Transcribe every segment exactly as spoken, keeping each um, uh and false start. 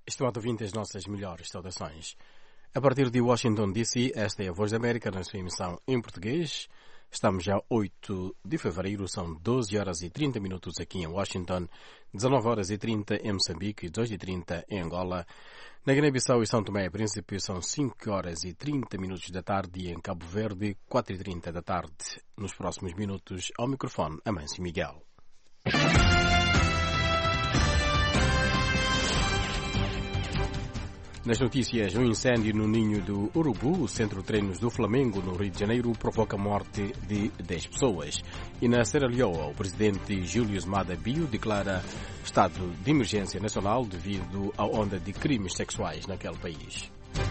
Estimado ouvinte, as nossas melhores saudações. A partir de Washington, D C, esta é a Voz da América na sua emissão em português. Estamos já oito de fevereiro, são doze horas e trinta minutos aqui em Washington, dezanove horas e trinta em Moçambique e doze e trinta em Angola. Na Guiné-Bissau e São Tomé e Príncipe são cinco horas e trinta minutos da tarde e em Cabo Verde, quatro e trinta da tarde. Nos próximos minutos, ao microfone, Amâncio Miguel. Nas notícias, um incêndio no Ninho do Urubu, o centro de treinos do Flamengo, no Rio de Janeiro, provoca a morte de dez pessoas. E na Serra Leoa, o presidente Júlio Mada Bio declara estado de emergência nacional devido à onda de crimes sexuais naquele país.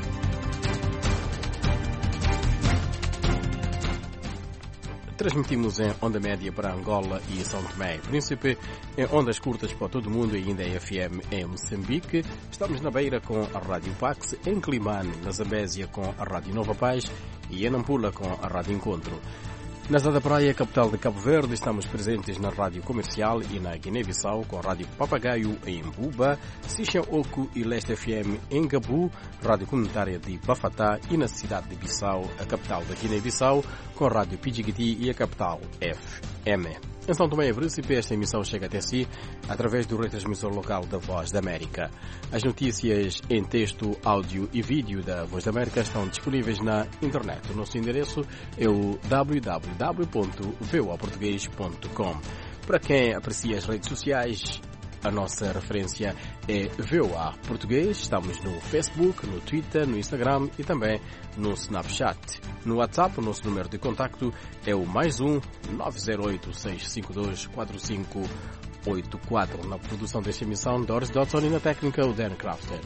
Transmitimos em onda média para Angola e São Tomé e Príncipe, em ondas curtas para todo o mundo e ainda em F M em Moçambique. Estamos na Beira com a Rádio Pax, em Climane, na Zambésia com a Rádio Nova Paz e em Nampula com a Rádio Encontro. Na Zada Praia, capital de Cabo Verde, estamos presentes na Rádio Comercial e na Guiné-Bissau com a Rádio Papagaio em Buba, Sishan Oco e Leste F M em Gabu, Rádio Comunitária de Bafatá e na cidade de Bissau, a capital da Guiné-Bissau, com a Rádio Pidjigiti e a capital F M. Em São Tomé e Príncipe, esta emissão chega até si através do retransmissor local da Voz da América. As notícias em texto, áudio e vídeo da Voz da América estão disponíveis na internet. O nosso endereço é o w w w ponto v o a português ponto com. Para quem aprecia as redes sociais, a nossa referência é V O A Português. Estamos no Facebook, no Twitter, no Instagram e também no Snapchat. No WhatsApp, o nosso número de contacto é o mais um nove zero oito, seis cinco dois, quatro cinco oito quatro. Na produção desta emissão, Doris Dodson e na técnica, o Dan Crafton.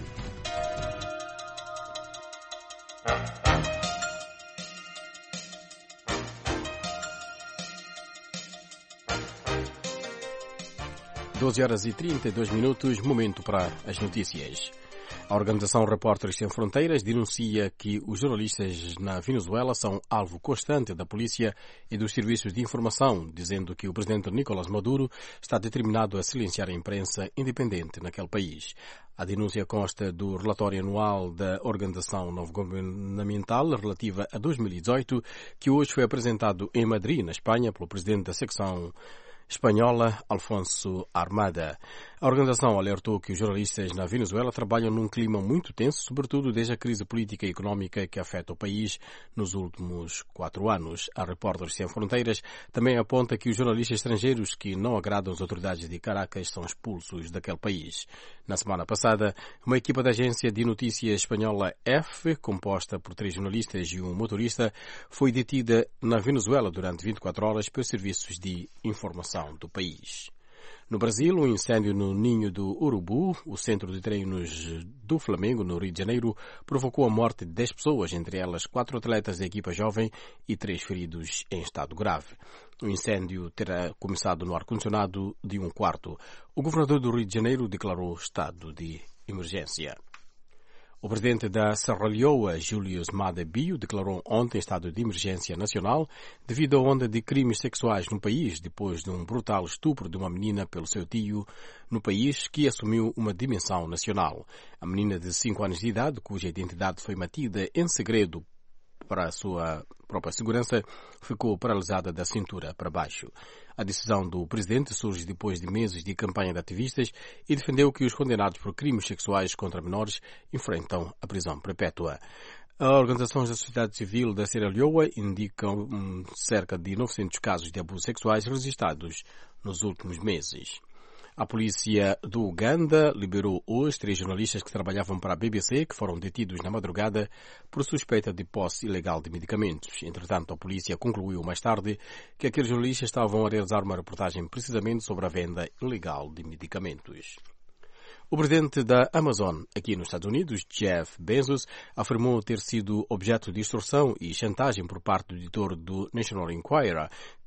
doze horas e trinta e dois minutos, momento para as notícias. A organização Repórteres Sem Fronteiras denuncia que os jornalistas na Venezuela são alvo constante da polícia e dos serviços de informação, dizendo que o presidente Nicolás Maduro está determinado a silenciar a imprensa independente naquele país. A denúncia consta do relatório anual da Organização Não Governamental relativa a dois mil e dezoito, que hoje foi apresentado em Madrid, na Espanha, pelo presidente da secção espanhola, Alfonso Armada. A organização alertou que os jornalistas na Venezuela trabalham num clima muito tenso, sobretudo desde a crise política e económica que afeta o país nos últimos quatro anos. A Repórteres Sem Fronteiras também aponta que os jornalistas estrangeiros que não agradam as autoridades de Caracas são expulsos daquele país. Na semana passada, uma equipa da agência de notícias espanhola F, composta por três jornalistas e um motorista, foi detida na Venezuela durante vinte e quatro horas pelos serviços de informação do país. No Brasil, um incêndio no Ninho do Urubu, o centro de treinos do Flamengo, no Rio de Janeiro, provocou a morte de dez pessoas, entre elas quatro atletas da equipa jovem e três feridos em estado grave. O incêndio terá começado no ar-condicionado de um quarto. O governador do Rio de Janeiro declarou estado de emergência. O presidente da Serra Leoa, Júlio Mada Bio, declarou ontem estado de emergência nacional devido à onda de crimes sexuais no país, depois de um brutal estupro de uma menina pelo seu tio no país, que assumiu uma dimensão nacional. A menina de cinco anos de idade, cuja identidade foi mantida em segredo para a sua própria segurança, ficou paralisada da cintura para baixo. A decisão do presidente surge depois de meses de campanha de ativistas e defendeu que os condenados por crimes sexuais contra menores enfrentam a prisão perpétua. As organizações da sociedade civil da Serra Leoa indicam um, cerca de novecentos casos de abusos sexuais registrados nos últimos meses. A polícia do Uganda liberou hoje três jornalistas que trabalhavam para a B B C, que foram detidos na madrugada por suspeita de posse ilegal de medicamentos. Entretanto, a polícia concluiu mais tarde que aqueles jornalistas estavam a realizar uma reportagem precisamente sobre a venda ilegal de medicamentos. O presidente da Amazon, aqui nos Estados Unidos, Jeff Bezos, afirmou ter sido objeto de extorsão e chantagem por parte do editor do National Enquirer,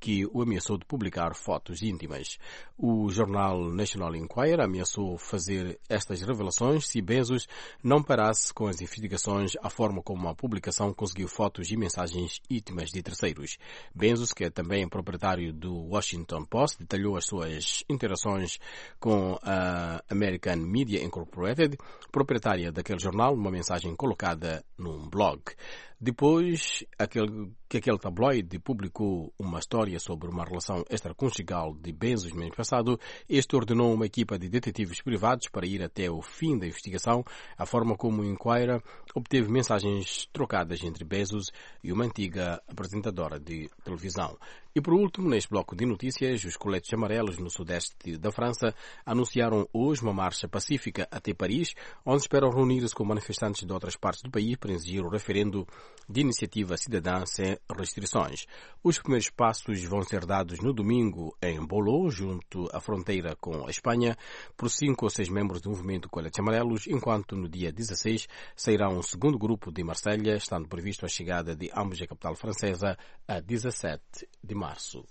que o ameaçou de publicar fotos íntimas. O jornal National Enquirer ameaçou fazer estas revelações se Bezos não parasse com as investigações à forma como a publicação conseguiu fotos e mensagens íntimas de terceiros. Bezos, que é também proprietário do Washington Post, detalhou as suas interações com a American Media Incorporated, proprietária daquele jornal, numa mensagem colocada num blog. Depois aquele, que aquele tabloide publicou uma história sobre uma relação extraconjugal de Bezos no mês passado, este ordenou uma equipa de detetives privados para ir até o fim da investigação, a forma como o Enquirer obteve mensagens trocadas entre Bezos e uma antiga apresentadora de televisão. E por último, neste bloco de notícias, os coletes amarelos no sudeste da França anunciaram hoje uma marcha pacífica até Paris, onde esperam reunir-se com manifestantes de outras partes do país para exigir o referendo de iniciativa cidadã sem restrições. Os primeiros passos vão ser dados no domingo em Bolo, junto à fronteira com a Espanha, por cinco ou seis membros do movimento Coletes Amarelos, enquanto no dia dezasseis sairá um segundo grupo de Marselha, estando previsto a chegada de ambos à capital francesa a dezassete de março.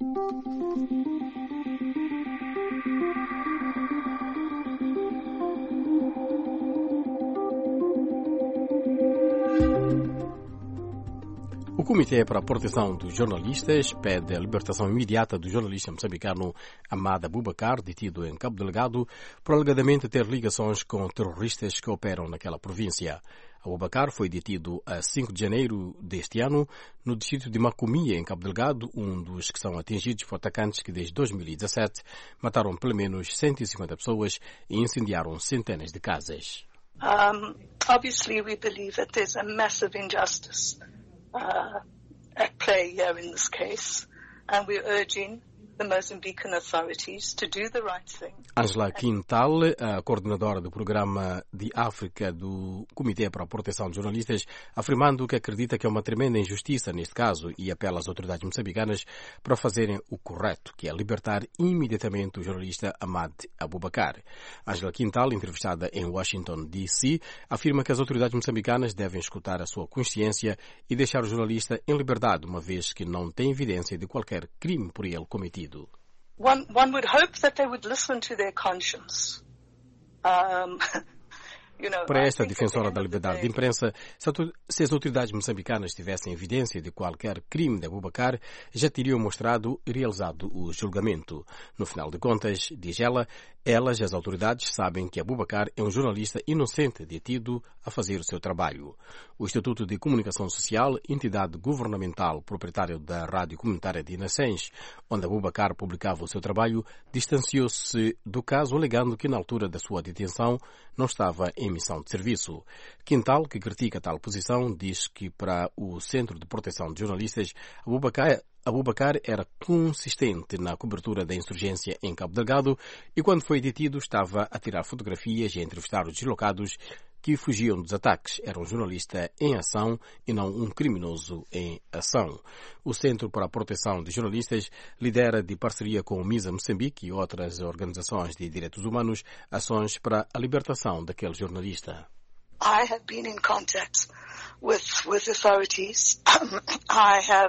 O Comitê para a Proteção dos Jornalistas pede a libertação imediata do jornalista moçambicano Amad Abubakar, detido em Cabo Delgado, por alegadamente ter ligações com terroristas que operam naquela província. Abubakar foi detido a cinco de janeiro deste ano no distrito de Macomia, em Cabo Delgado, um dos que são atingidos por atacantes que desde dois mil e dezassete mataram pelo menos cento e cinquenta pessoas e incendiaram centenas de casas. Um, obviously we believe that there's a massive injustice Uh, at play here in this case, and we're urging the Mozambican authorities to do the right thing. Angela Quintal, a coordenadora do Programa de África do Comitê para a Proteção de Jornalistas, afirmando que acredita que é uma tremenda injustiça neste caso e apela às autoridades moçambicanas para fazerem o correto, que é libertar imediatamente o jornalista Amad Abubakar. Angela Quintal, entrevistada em Washington, D C, afirma que as autoridades moçambicanas devem escutar a sua consciência e deixar o jornalista em liberdade, uma vez que não tem evidência de qualquer crime por ele cometido. One, one would hope that they would listen to their conscience. Um, you know, Para esta defensora da liberdade de imprensa, se as autoridades moçambicanas tivessem evidência de qualquer crime de Abubakar, já teriam mostrado e realizado o julgamento. No final de contas, diz ela, elas, as autoridades, sabem que Abubakar é um jornalista inocente detido a fazer o seu trabalho. O Instituto de Comunicação Social, entidade governamental proprietário da rádio comunitária de Nascens, onde Abubakar publicava o seu trabalho, distanciou-se do caso, alegando que na altura da sua detenção não estava em missão de serviço. Quintal, que critica tal posição, diz que para o Centro de Proteção de Jornalistas, Abubakar Abubakar era consistente na cobertura da insurgência em Cabo Delgado e, quando foi detido, estava a tirar fotografias e a entrevistar os deslocados que fugiam dos ataques. Era um jornalista em ação e não um criminoso em ação. O Centro para a Proteção de Jornalistas lidera, de parceria com o MISA Moçambique e outras organizações de direitos humanos, ações para a libertação daquele jornalista. I have been in contact with, with authorities. I have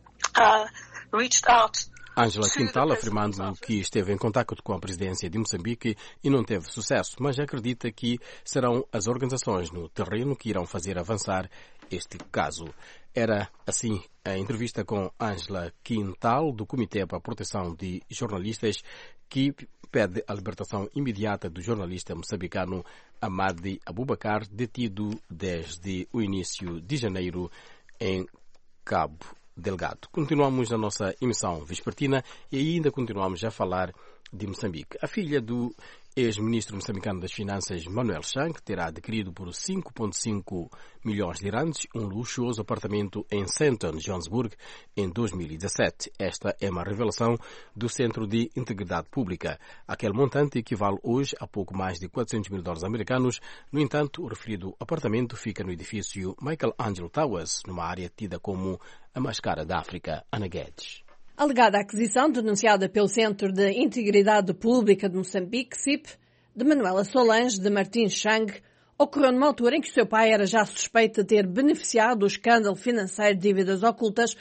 Uh, reached out. Angela Quintal afirmando que esteve em contacto com a presidência de Moçambique e não teve sucesso, mas acredita que serão as organizações no terreno que irão fazer avançar este caso. Era, assim, a entrevista com Angela Quintal, do Comitê para a Proteção de Jornalistas, que pede a libertação imediata do jornalista moçambicano Amad Abubakar, detido desde o início de janeiro em Cabo Delgado. Continuamos na nossa emissão vespertina e ainda continuamos a falar de Moçambique. A filha do ex-ministro moçambicano das Finanças, Manuel Chang, terá adquirido por cinco vírgula cinco milhões de randes um luxuoso apartamento em Sandton, Johannesburg, em dois mil e dezassete. Esta é uma revelação do Centro de Integridade Pública. Aquele montante equivale hoje a pouco mais de quatrocentos mil dólares americanos. No entanto, o referido apartamento fica no edifício Michael Angelo Towers, numa área tida como a mais cara da África. Ana Guedes. A alegada aquisição, denunciada pelo Centro de Integridade Pública de Moçambique, C I P, de Manuela Solange de Martins Chang, ocorreu numa altura em que o seu pai era já suspeito de ter beneficiado do escândalo financeiro de dívidas ocultas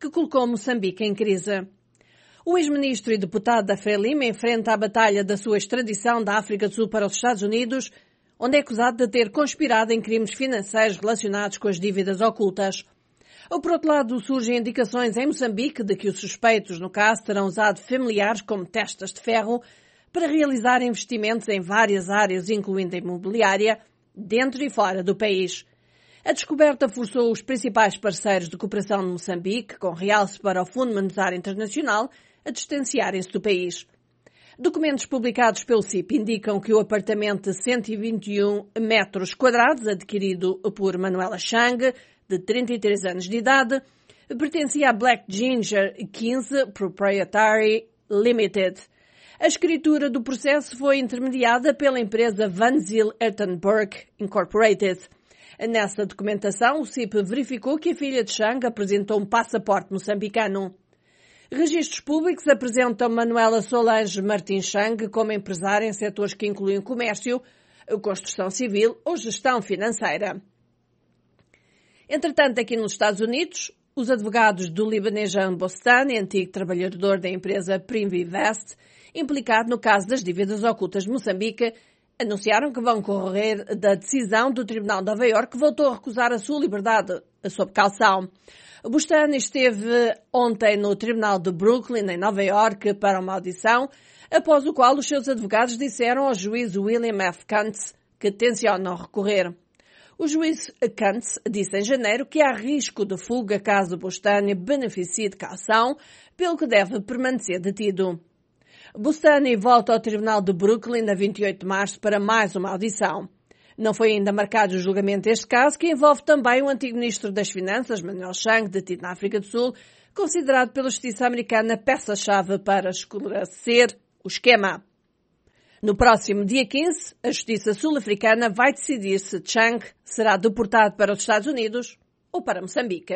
que colocou Moçambique em crise. O ex-ministro e deputado da Frelimo enfrenta a batalha da sua extradição da África do Sul para os Estados Unidos, onde é acusado de ter conspirado em crimes financeiros relacionados com as dívidas ocultas. Por outro lado, surgem indicações em Moçambique de que os suspeitos, no caso, terão usado familiares como testas de ferro para realizar investimentos em várias áreas, incluindo a imobiliária, dentro e fora do país. A descoberta forçou os principais parceiros de cooperação de Moçambique, com realce para o Fundo Monetário Internacional, a distanciarem-se do país. Documentos publicados pelo C I P indicam que o apartamento de cento e vinte e um metros quadrados, adquirido por Manuela Chang, de trinta e três anos de idade, pertencia à Black Ginger quinze Proprietary Limited. A escritura do processo foi intermediada pela empresa Van Zyl Ertenberg Incorporated. Nessa documentação, o C I P verificou que a filha de Chang apresentou um passaporte moçambicano. Registros públicos apresentam Manuela Solange Martins Chang como empresária em setores que incluem comércio, construção civil ou gestão financeira. Entretanto, aqui nos Estados Unidos, os advogados do libanês Jean Bostani, antigo trabalhador da empresa Primvest, implicado no caso das dívidas ocultas de Moçambique, anunciaram que vão correr da decisão do Tribunal de Nova Iorque que voltou a recusar a sua liberdade sob calção. Bostani esteve ontem no Tribunal de Brooklyn, em Nova Iorque, para uma audição, após o qual os seus advogados disseram ao juiz William F. Kuntz que tencionam recorrer. O juiz Kuntz disse em janeiro que há risco de fuga caso Bostani beneficie de calção, pelo que deve permanecer detido. Bostani volta ao Tribunal de Brooklyn a vinte e oito de março para mais uma audição. Não foi ainda marcado o julgamento deste caso, que envolve também o antigo ministro das Finanças, Manuel Chang, detido na África do Sul, considerado pela justiça americana peça-chave para esclarecer o esquema. No próximo dia quinze, a justiça sul-africana vai decidir se Chang será deportado para os Estados Unidos ou para Moçambique.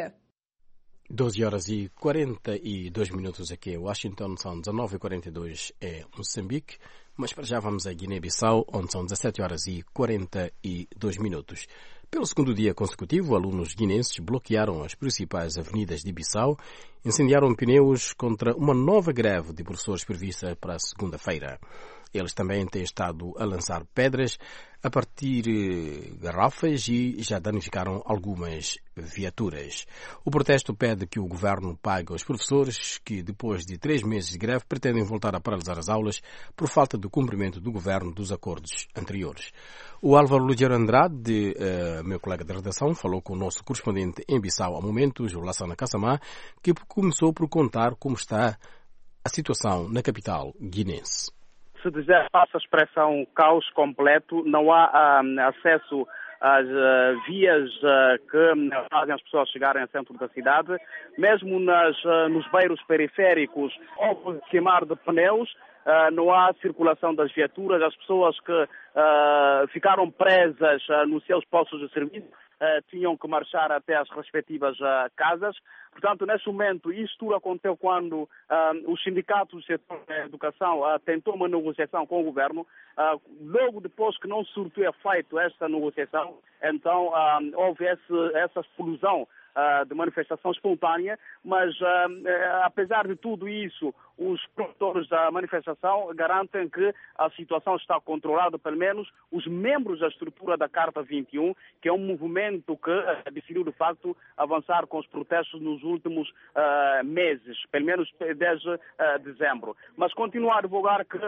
doze horas e quarenta e dois minutos aqui em Washington, são dezenove e quarenta e dois em Moçambique, mas para já vamos a Guiné-Bissau, onde são dezassete horas e quarenta e dois minutos. Pelo segundo dia consecutivo, alunos guinenses bloquearam as principais avenidas de Bissau, incendiaram pneus contra uma nova greve de professores prevista para a segunda-feira. Eles também têm estado a lançar pedras, a partir garrafas e já danificaram algumas viaturas. O protesto pede que o governo pague aos professores que, depois de três meses de greve, pretendem voltar a paralisar as aulas por falta de cumprimento do governo dos acordos anteriores. O Álvaro Lugeiro Andrade, uh, meu colega de redação, falou com o nosso correspondente em Bissau ao momento, o Lassana Kassamá, que começou por contar como está a situação na capital guinense. Se dizer, passa a expressão caos completo, não há um, acesso às uh, vias uh, que fazem as pessoas chegarem ao centro da cidade. Mesmo nas, uh, nos bairros periféricos, houve queimar de pneus, uh, não há circulação das viaturas, as pessoas que uh, ficaram presas uh, nos seus postos de serviço Uh, tinham que marchar até as respectivas uh, casas. Portanto, neste momento, isso tudo aconteceu quando uh, os sindicatos do setor da educação uh, tentou uma negociação com o governo. Uh, logo depois que não surtiu efeito esta negociação, então uh, houve esse, essa explosão Uh, de manifestação espontânea, mas uh, uh, apesar de tudo isso, os promotores da manifestação garantem que a situação está controlada, pelo menos os membros da estrutura da Carta vinte e um, que é um movimento que uh, decidiu de facto avançar com os protestos nos últimos uh, meses, pelo menos desde uh, dezembro. Mas continuo a advogar que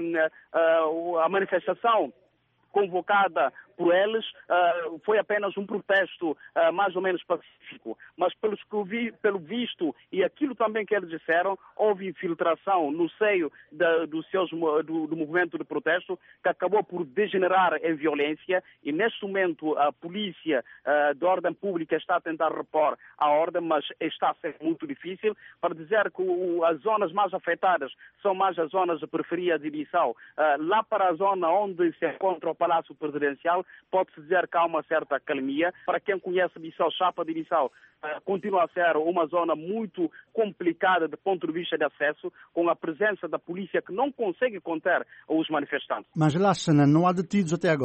uh, uh, a manifestação convocada por eles uh, foi apenas um protesto uh, mais ou menos pacífico. Mas pelos que vi, pelo visto e aquilo também que eles disseram, houve infiltração no seio da, do, seus, do, do movimento de protesto que acabou por degenerar em violência e neste momento a polícia uh, de ordem pública está a tentar repor a ordem, mas está a ser muito difícil. Para dizer que o, as zonas mais afetadas são mais as zonas de periferia de Bissau. Uh, lá para a zona onde se encontra o Palácio Presidencial, pode-se dizer que há uma certa calmia. Para quem conhece Bissau, Chapa de Bissau, uh, continua a ser uma zona muito complicada do ponto de vista de acesso, com a presença da polícia que não consegue conter os manifestantes. Mas, Lassana, não há detidos até agora?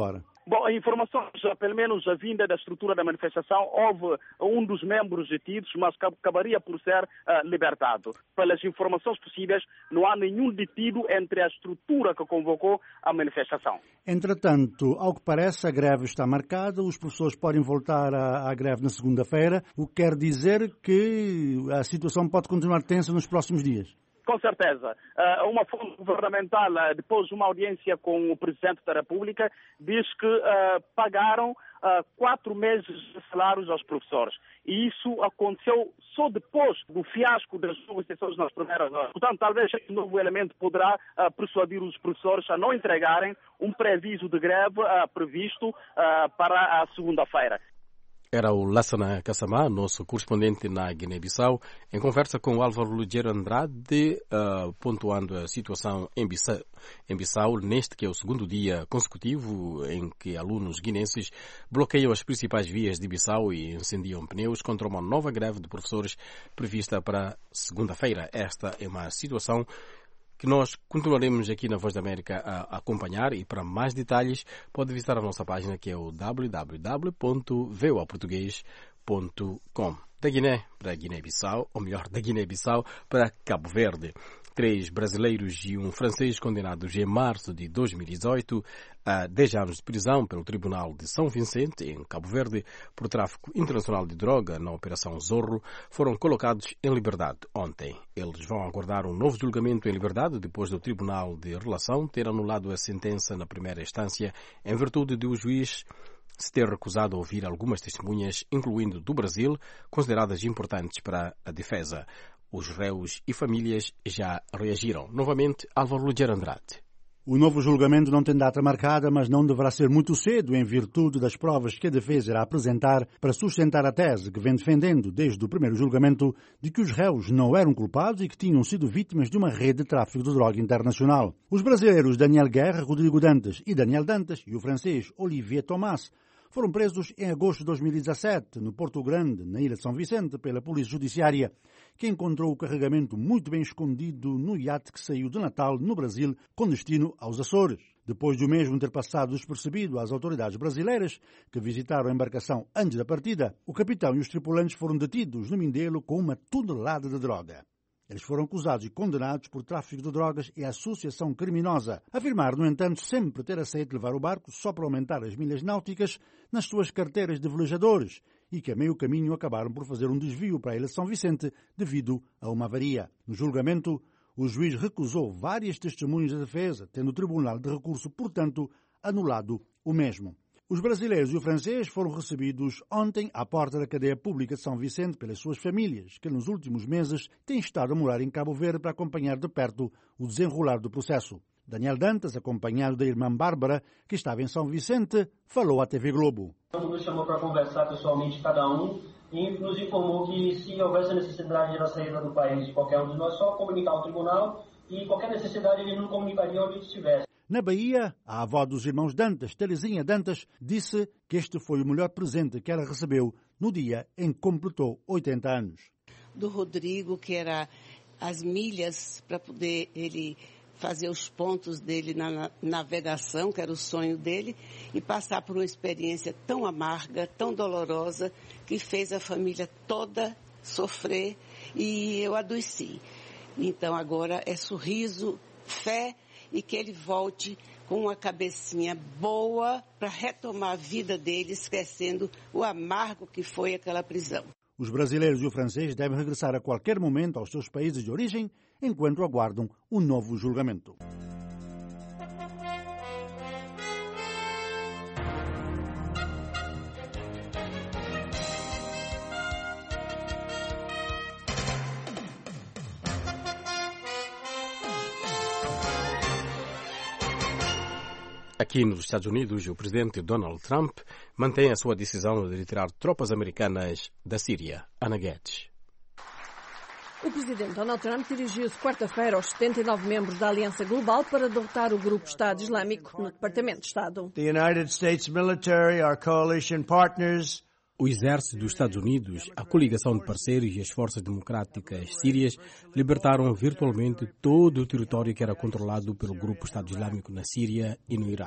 Bom, informações, pelo menos a vinda da estrutura da manifestação, houve um dos membros detidos, mas acabaria por ser uh, libertado. Pelas informações possíveis, não há nenhum detido entre a estrutura que convocou a manifestação. Entretanto, ao que parece, a greve está marcada, os professores podem voltar à, à greve na segunda-feira, o que quer dizer que a situação pode continuar tensa nos próximos dias. Com certeza. Uma fonte governamental, depois de uma audiência com o Presidente da República, diz que uh, pagaram uh, quatro meses de salários aos professores. E isso aconteceu só depois do fiasco das negociações nas primeiras horas. Portanto, talvez esse novo elemento poderá uh, persuadir os professores a não entregarem um preaviso de greve uh, previsto uh, para a segunda-feira. Era o Lassana Kassamá, nosso correspondente na Guiné-Bissau, em conversa com o Álvaro Lugero Andrade, uh, pontuando a situação em Bissau, em Bissau, neste que é o segundo dia consecutivo em que alunos guinenses bloqueiam as principais vias de Bissau e incendiam pneus contra uma nova greve de professores prevista para segunda-feira. Esta é uma situação que nós continuaremos aqui na Voz da América a acompanhar, e para mais detalhes pode visitar a nossa página, que é o w w w ponto voa português ponto com. Da Guiné para Guiné-Bissau, ou melhor, da Guiné-Bissau para Cabo Verde. Três brasileiros e um francês condenados em março de dois mil e dezoito a dez anos de prisão pelo Tribunal de São Vicente, em Cabo Verde, por tráfico internacional de droga na Operação Zorro, foram colocados em liberdade ontem. Eles vão aguardar um novo julgamento em liberdade depois do Tribunal de Relação ter anulado a sentença na primeira instância em virtude de o juiz se ter recusado a ouvir algumas testemunhas, incluindo do Brasil, consideradas importantes para a defesa. Os réus e famílias já reagiram. Novamente, Álvaro Lugero Andrade. O novo julgamento não tem data marcada, mas não deverá ser muito cedo, em virtude das provas que a defesa irá apresentar para sustentar a tese que vem defendendo desde o primeiro julgamento de que os réus não eram culpados e que tinham sido vítimas de uma rede de tráfico de droga internacional. Os brasileiros Daniel Guerra, Rodrigo Dantas e Daniel Dantas e o francês Olivier Thomas foram presos em agosto de dois mil e dezassete, no Porto Grande, na Ilha de São Vicente, pela Polícia Judiciária, que encontrou o carregamento muito bem escondido no iate que saiu de Natal, no Brasil, com destino aos Açores. Depois de o mesmo ter passado despercebido às autoridades brasileiras, que visitaram a embarcação antes da partida, o capitão e os tripulantes foram detidos no Mindelo com uma tonelada de droga. Eles foram acusados e condenados por tráfico de drogas e associação criminosa. Afirmaram, no entanto, sempre ter aceito levar o barco só para aumentar as milhas náuticas nas suas carteiras de velejadores e que a meio caminho acabaram por fazer um desvio para a Ilha de São Vicente devido a uma avaria. No julgamento, o juiz recusou várias testemunhas da defesa, tendo o Tribunal de Recurso, portanto, anulado o mesmo. Os brasileiros e o francês foram recebidos ontem à porta da cadeia pública de São Vicente pelas suas famílias, que nos últimos meses têm estado a morar em Cabo Verde para acompanhar de perto o desenrolar do processo. Daniel Dantas, acompanhado da irmã Bárbara, que estava em São Vicente, falou à T V Globo. Nos chamou para conversar pessoalmente cada um e nos informou que se houvesse necessidade da saída do país de qualquer um de nós, só comunicar ao tribunal e qualquer necessidade ele não comunicaria onde estivesse. Na Bahia, a avó dos irmãos Dantas, Terezinha Dantas, disse que este foi o melhor presente que ela recebeu no dia em que completou oitenta anos. Do Rodrigo, que era as milhas para poder ele fazer os pontos dele na navegação, que era o sonho dele, e passar por uma experiência tão amarga, tão dolorosa, que fez a família toda sofrer e eu adoeci. Então agora é sorriso, fé, e que ele volte com uma cabecinha boa para retomar a vida dele, esquecendo o amargo que foi aquela prisão. Os brasileiros e o francês devem regressar a qualquer momento aos seus países de origem, enquanto aguardam um novo julgamento. Aqui nos Estados Unidos, o presidente Donald Trump mantém a sua decisão de retirar tropas americanas da Síria. Ana Guedes. O presidente Donald Trump dirigiu-se quarta-feira aos setenta e nove membros da Aliança Global para derrotar o grupo Estado Islâmico no Departamento de Estado. The United States military, our coalition partners, O exército dos Estados Unidos, a coligação de parceiros e as forças democráticas sírias libertaram virtualmente todo o território que era controlado pelo grupo Estado Islâmico na Síria e no Iraque.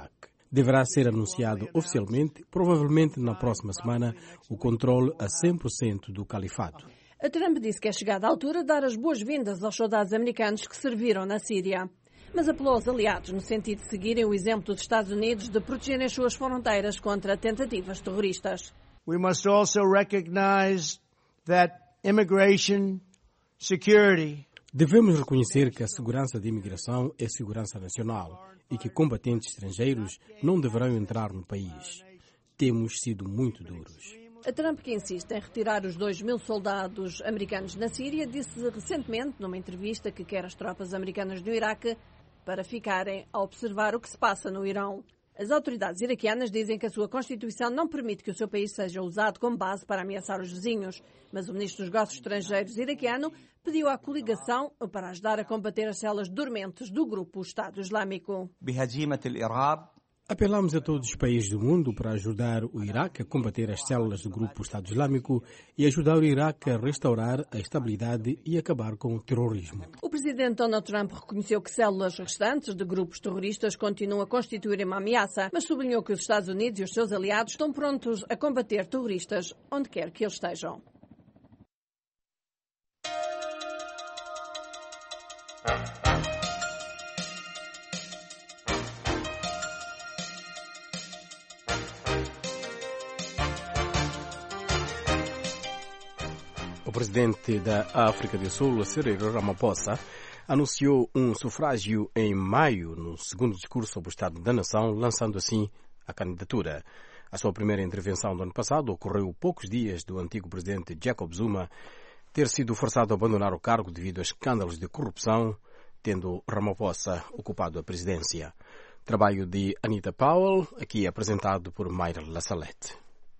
Deverá ser anunciado oficialmente, provavelmente na próxima semana, o controle a cem por cento do califado. A Trump disse que é chegada a altura de dar as boas-vindas aos soldados americanos que serviram na Síria. Mas apelou aos aliados no sentido de seguirem o exemplo dos Estados Unidos de protegerem as suas fronteiras contra tentativas terroristas. We must also recognize that immigration, security, Devemos reconhecer que a segurança de imigração é segurança nacional e que combatentes estrangeiros não deverão entrar no país. Temos sido muito duros. A Trump, que insiste em retirar os dois mil soldados americanos na Síria, disse recentemente, numa entrevista, que quer as tropas americanas do Iraque para ficarem a observar o que se passa no Irão. As autoridades iraquianas dizem que a sua Constituição não permite que o seu país seja usado como base para ameaçar os vizinhos, mas o ministro dos Negócios Estrangeiros iraquiano pediu à coligação para ajudar a combater as células dormentes do grupo Estado Islâmico. Apelamos a todos os países do mundo para ajudar o Iraque a combater as células do grupo Estado Islâmico e ajudar o Iraque a restaurar a estabilidade e acabar com o terrorismo. O presidente Donald Trump reconheceu que células restantes de grupos terroristas continuam a constituir uma ameaça, mas sublinhou que os Estados Unidos e os seus aliados estão prontos a combater terroristas onde quer que eles estejam. O presidente da África do Sul, Cyril Ramaphosa, anunciou um sufrágio em maio no segundo discurso sobre o Estado da Nação, lançando assim a candidatura. A sua primeira intervenção do ano passado ocorreu poucos dias do antigo presidente Jacob Zuma ter sido forçado a abandonar o cargo devido a escândalos de corrupção, tendo Ramaphosa ocupado a presidência. Trabalho de Anita Powell, aqui apresentado por Mayra Lassalette.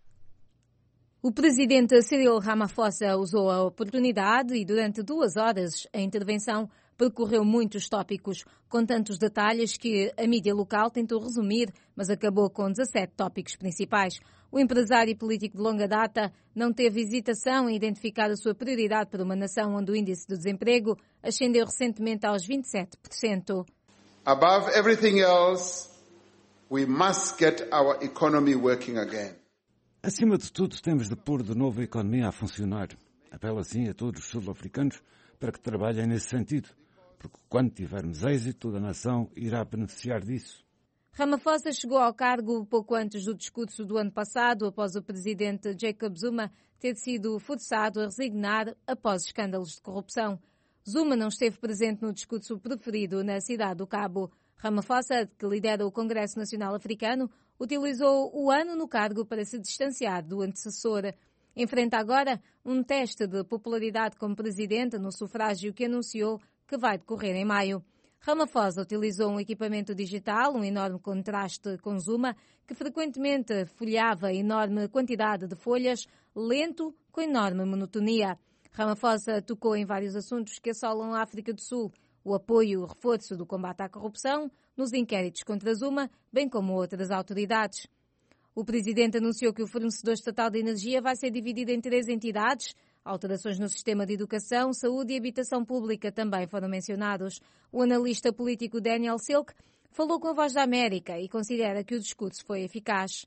O presidente Cyril Ramaphosa usou a oportunidade e durante duas horas a intervenção percorreu muitos tópicos, com tantos detalhes que a mídia local tentou resumir, mas acabou com dezassete tópicos principais. O empresário político de longa data não teve hesitação em identificar a sua prioridade para uma nação onde o índice de desemprego ascendeu recentemente aos vinte e sete por cento. Above everything else, we must get our economy working again. Acima de tudo, temos de pôr de novo a economia a funcionar. Apelo assim a todos os sul-africanos para que trabalhem nesse sentido, porque quando tivermos êxito, toda a nação irá beneficiar disso. Ramaphosa chegou ao cargo pouco antes do discurso do ano passado, após o presidente Jacob Zuma ter sido forçado a resignar após escândalos de corrupção. Zuma não esteve presente no discurso preferido na cidade do Cabo. Ramaphosa, que lidera o Congresso Nacional Africano, utilizou o ano no cargo para se distanciar do antecessor. Enfrenta agora um teste de popularidade como presidente no sufrágio que anunciou que vai decorrer em maio. Ramaphosa utilizou um equipamento digital, um enorme contraste com Zuma, que frequentemente folheava a enorme quantidade de folhas, lento, com enorme monotonia. Ramaphosa tocou em vários assuntos que assolam a África do Sul, o apoio e o reforço do combate à corrupção, nos inquéritos contra Zuma, bem como outras autoridades. O presidente anunciou que o fornecedor estatal de energia vai ser dividido em três entidades. Alterações no sistema de educação, saúde e habitação pública também foram mencionados. O analista político Daniel Silk falou com a Voz da América e considera que o discurso foi eficaz.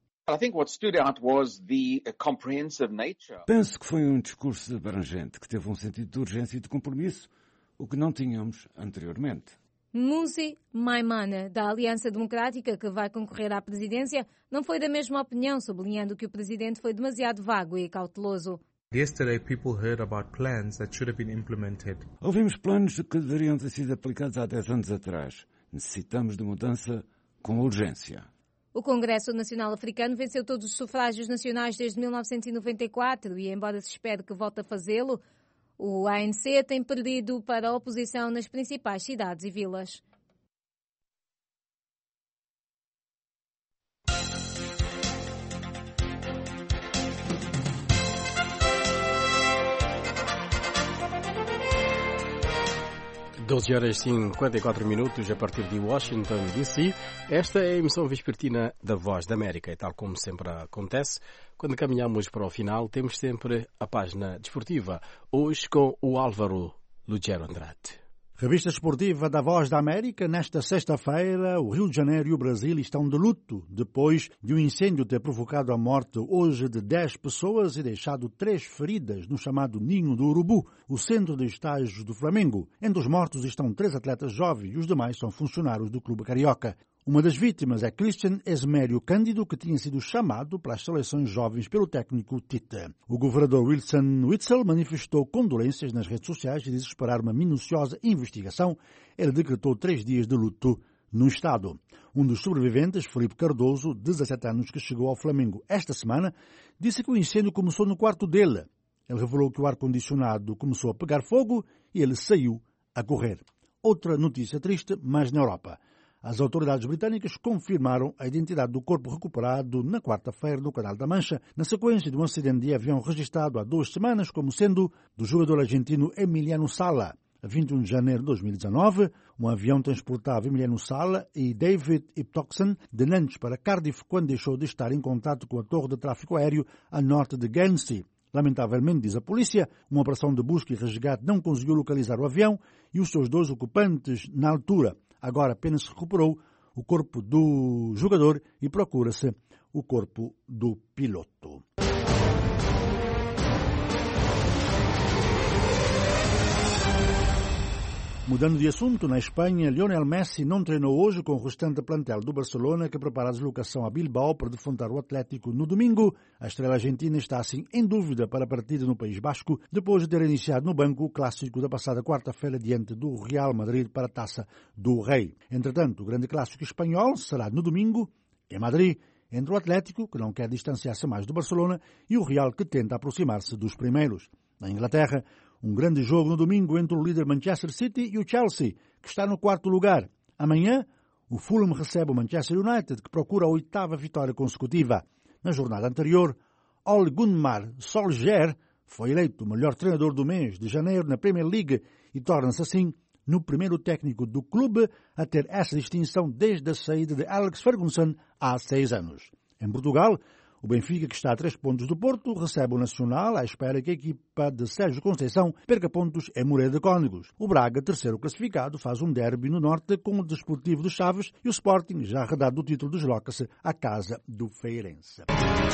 Penso que foi um discurso abrangente, que teve um sentido de urgência e de compromisso, o que não tínhamos anteriormente. Mmusi Maimane, da Aliança Democrática, que vai concorrer à presidência, não foi da mesma opinião, sublinhando que o presidente foi demasiado vago e cauteloso. Yesterday, people heard about plans that should have been implemented. Ouvimos planos que deveriam ter sido aplicados há dez anos atrás. Necessitamos de mudança com urgência. O Congresso Nacional Africano venceu todos os sufrágios nacionais desde mil novecentos e noventa e quatro e, embora se espere que volte a fazê-lo, o A N C tem perdido para a oposição nas principais cidades e vilas. doze horas e cinquenta e quatro minutos a partir de Washington, D C. Esta é a emissão vespertina da Voz da América e, tal como sempre acontece, quando caminhamos para o final, temos sempre a página desportiva, hoje com o Álvaro Lugero Andrade. Revista esportiva da Voz da América. Nesta sexta-feira, o Rio de Janeiro e o Brasil estão de luto depois de um incêndio ter provocado a morte hoje de dez pessoas e deixado três feridas no chamado Ninho do Urubu, o centro de estágios do Flamengo. Entre os mortos estão três atletas jovens e os demais são funcionários do clube carioca. Uma das vítimas é Christian Esmério Cândido, que tinha sido chamado para as seleções jovens pelo técnico Tite. O governador Wilson Witzel manifestou condolências nas redes sociais e disse esperar uma minuciosa investigação. Ele decretou três dias de luto no Estado. Um dos sobreviventes, Felipe Cardoso, dezassete anos, que chegou ao Flamengo esta semana, disse que o incêndio começou no quarto dele. Ele revelou que o ar-condicionado começou a pegar fogo e ele saiu a correr. Outra notícia triste, mas na Europa. As autoridades britânicas confirmaram a identidade do corpo recuperado na quarta-feira no Canal da Mancha, na sequência de um acidente de avião registrado há duas semanas como sendo do jogador argentino Emiliano Sala. A vinte e um de janeiro de dois mil e dezanove, um avião transportava Emiliano Sala e David Iptoxen de Nantes para Cardiff quando deixou de estar em contato com a torre de tráfego aéreo a norte de Guernsey. Lamentavelmente, diz a polícia, uma operação de busca e resgate não conseguiu localizar o avião e os seus dois ocupantes na altura. Agora apenas se recuperou o corpo do jogador e procura-se o corpo do piloto. Mudando de assunto, na Espanha, Lionel Messi não treinou hoje com o restante plantel do Barcelona, que prepara a deslocação a Bilbao para defrontar o Atlético no domingo. A estrela argentina está assim em dúvida para a partida no País Basco, depois de ter iniciado no banco o clássico da passada quarta-feira diante do Real Madrid para a Taça do Rei. Entretanto, o grande clássico espanhol será no domingo, em Madrid, entre o Atlético, que não quer distanciar-se mais do Barcelona, e o Real, que tenta aproximar-se dos primeiros. Na Inglaterra, um grande jogo no domingo entre o líder Manchester City e o Chelsea, que está no quarto lugar. Amanhã, o Fulham recebe o Manchester United, que procura a oitava vitória consecutiva. Na jornada anterior, Ole Gunnar Solskjaer foi eleito o melhor treinador do mês de janeiro na Premier League e torna-se assim no primeiro técnico do clube a ter essa distinção desde a saída de Alex Ferguson há seis anos. Em Portugal, o Benfica, que está a três pontos do Porto, recebe o Nacional à espera que a equipa de Sérgio Conceição perca pontos em Moreira de Cónegos. O Braga, terceiro classificado, faz um derby no Norte com o Desportivo de Chaves e o Sporting, já arredado do título, desloca-se à casa do Feirense.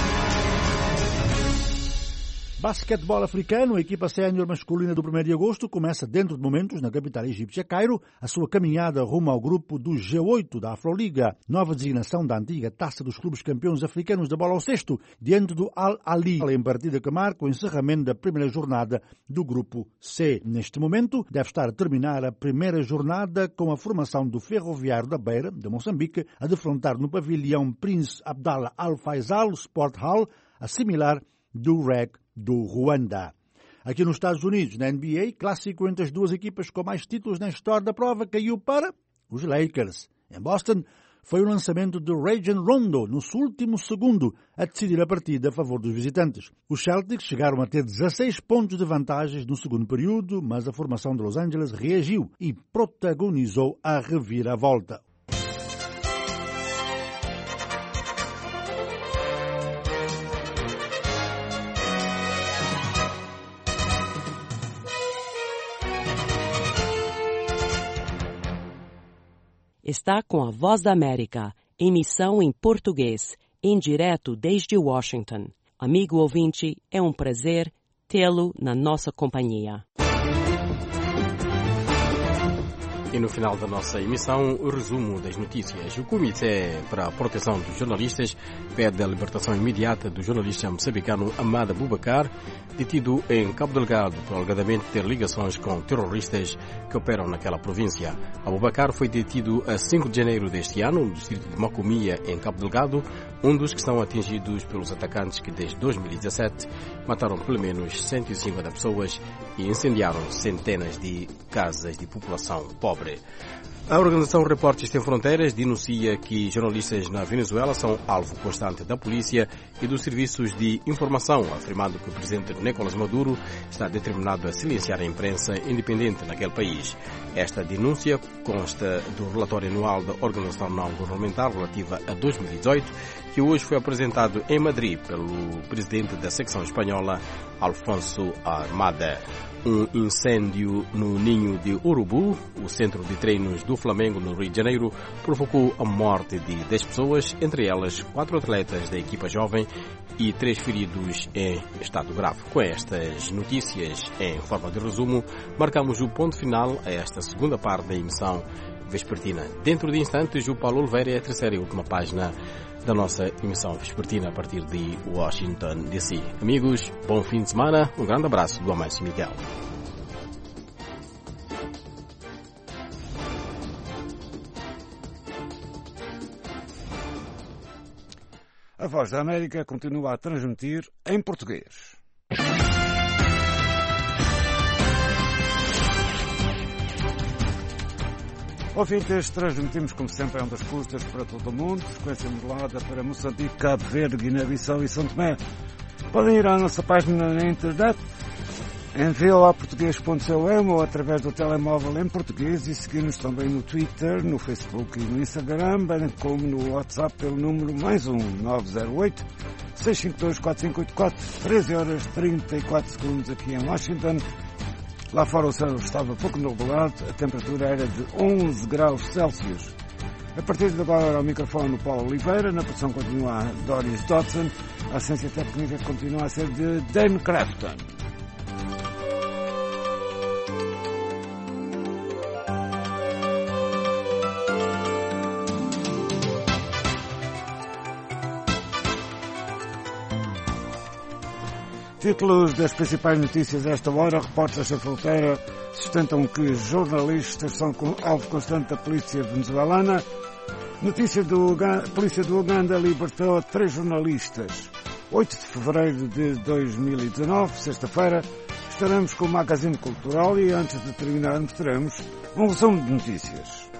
Basquetebol africano, a equipa sénior masculina do primeiro de agosto começa dentro de momentos na capital egípcia Cairo a sua caminhada rumo ao grupo do G oito da Afroliga, nova designação da antiga Taça dos Clubes Campeões Africanos da Bola ao Cesto, diante do Al-Ali, em partida que marca o encerramento da primeira jornada do grupo C. Neste momento, deve estar a terminar a primeira jornada com a formação do Ferroviário da Beira, de Moçambique, a defrontar no pavilhão Prince Abdallah Al-Faisal Sport Hall, a similar do R E C do Ruanda. Aqui nos Estados Unidos, na N B A, clássico entre as duas equipas com mais títulos na história da prova caiu para os Lakers. Em Boston, foi o lançamento de Rajon Rondo no último segundo a decidir a partida a favor dos visitantes. Os Celtics chegaram a ter dezasseis pontos de vantagens no segundo período, mas a formação de Los Angeles reagiu e protagonizou a reviravolta. Está com a Voz da América, emissão em português, em direto desde Washington. Amigo ouvinte, é um prazer tê-lo na nossa companhia. E no final da nossa emissão, o resumo das notícias. O Comitê para a Proteção dos Jornalistas pede a libertação imediata do jornalista moçambicano Amada Boubacar, detido em Cabo Delgado por alegadamente ter ligações com terroristas que operam naquela província. Aboubacar foi detido a cinco de janeiro deste ano no distrito de Macomia, em Cabo Delgado, um dos que são atingidos pelos atacantes que desde dois mil e dezassete mataram pelo menos cento e cinquenta pessoas e incendiaram centenas de casas de população pobre. A organização Repórteres Sem Fronteiras denuncia que jornalistas na Venezuela são alvo constante da polícia e dos serviços de informação, afirmando que o presidente Nicolás Maduro está determinado a silenciar a imprensa independente naquele país. Esta denúncia consta do relatório anual da organização não governamental relativa a dois mil e dezoito, que hoje foi apresentado em Madrid pelo presidente da secção espanhola, Alfonso Armada. Um incêndio no Ninho de Urubu, o centro de treinos do Flamengo no Rio de Janeiro, provocou a morte de dez pessoas, entre elas quatro atletas da equipa jovem e três feridos em estado grave. Com estas notícias em forma de resumo, marcamos o ponto final a esta segunda parte da emissão vespertina. Dentro de instantes, o Paulo Oliveira é a terceira e última página da nossa emissão vespertina a partir de Washington, D C. Amigos, bom fim de semana, um grande abraço do Amâncio Miguel. A Voz da América continua a transmitir em português. Ouvintes, transmitimos como sempre em ondas curtas para todo o mundo, frequência modulada para Moçambique, Cabo Verde, Guiné-Bissau e São Tomé. Podem ir à nossa página na internet em v o a português ponto com ou através do telemóvel em português e seguir-nos também no Twitter, no Facebook e no Instagram, bem como no WhatsApp pelo número mais um nove zero oito, seis cinco dois, quatro cinco oito quatro, treze horas e trinta e quatro segundos aqui em Washington. Lá fora o céu estava pouco nublado, a temperatura era de onze graus Celsius. A partir de agora ao microfone o Paulo Oliveira, na produção continua a Doris Dodson, a assistência técnica continua a ser de Dan Crafton. Títulos das principais notícias desta hora. Repórteres Sem Fronteira sustentam que jornalistas são alvo constante da polícia venezuelana. Notícia do a polícia do Uganda libertou três jornalistas. oito de fevereiro de dois mil e dezanove, sexta-feira, estaremos com o Magazine Cultural e antes de terminarmos teremos um resumo de notícias.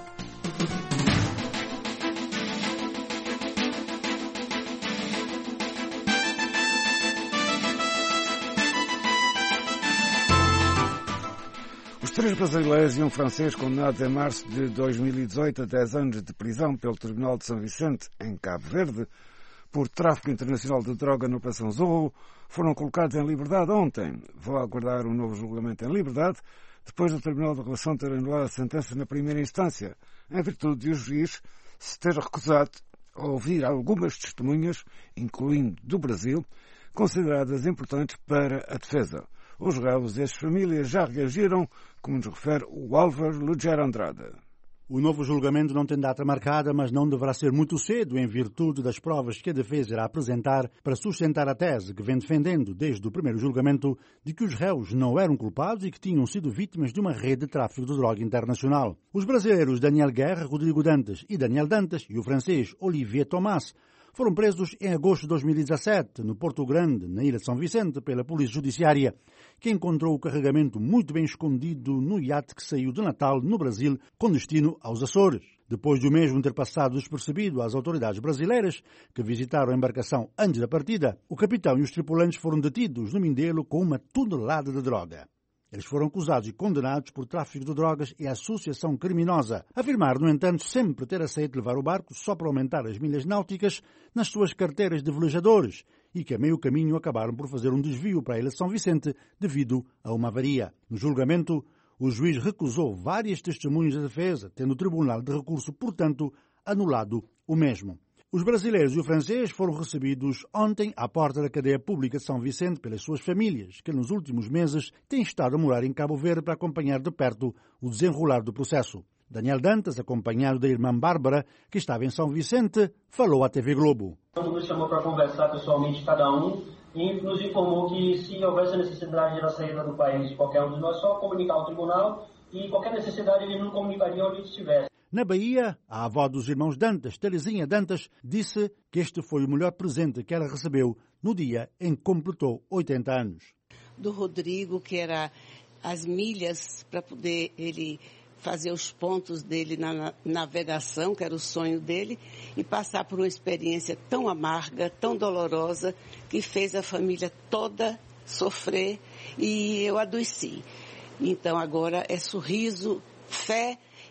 Três brasileiros e um francês condenados em março de dois mil e dezoito a dez anos de prisão pelo Tribunal de São Vicente, em Cabo Verde, por tráfico internacional de droga na Operação Zorro, foram colocados em liberdade ontem. Vão aguardar um novo julgamento em liberdade, depois do Tribunal de Relação ter anulado a sentença na primeira instância, em virtude de o juiz se ter recusado a ouvir algumas testemunhas, incluindo do Brasil, consideradas importantes para a defesa. Os réus e as famílias já reagiram, como nos refere o Álvaro Lugero Andrade. O novo julgamento não tem data marcada, mas não deverá ser muito cedo, em virtude das provas que a defesa irá apresentar para sustentar a tese que vem defendendo desde o primeiro julgamento de que os réus não eram culpados e que tinham sido vítimas de uma rede de tráfico de droga internacional. Os brasileiros Daniel Guerra, Rodrigo Dantas e Daniel Dantas e o francês Olivier Thomas foram presos em agosto de dois mil e dezassete, no Porto Grande, na Ilha de São Vicente, pela Polícia Judiciária, que encontrou o carregamento muito bem escondido no iate que saiu de Natal, no Brasil, com destino aos Açores. Depois do mesmo ter passado despercebido às autoridades brasileiras, que visitaram a embarcação antes da partida, o capitão e os tripulantes foram detidos no Mindelo com uma tonelada de droga. Eles foram acusados e condenados por tráfico de drogas e associação criminosa. Afirmaram, no entanto, sempre ter aceito levar o barco só para aumentar as milhas náuticas nas suas carteiras de velejadores e que a meio caminho acabaram por fazer um desvio para a Ilha de São Vicente devido a uma avaria. No julgamento, o juiz recusou várias testemunhas da defesa, tendo o Tribunal de Recurso, portanto, anulado o mesmo. Os brasileiros e o francês foram recebidos ontem à porta da cadeia pública de São Vicente pelas suas famílias, que nos últimos meses têm estado a morar em Cabo Verde para acompanhar de perto o desenrolar do processo. Daniel Dantas, acompanhado da irmã Bárbara, que estava em São Vicente, falou à T V Globo. Nos chamou para conversar pessoalmente cada um e nos informou que se houvesse necessidade da saída do país de qualquer um de nós, só comunicar ao tribunal e qualquer necessidade ele não comunicaria onde estivesse. Na Bahia, a avó dos irmãos Dantas, Terezinha Dantas, disse que este foi o melhor presente que ela recebeu no dia em que completou oitenta anos. Do Rodrigo, que era as milhas para poder ele fazer os pontos dele na navegação, que era o sonho dele, e passar por uma experiência tão amarga, tão dolorosa, que fez a família toda sofrer e eu adoeci. Então agora é sorriso, fé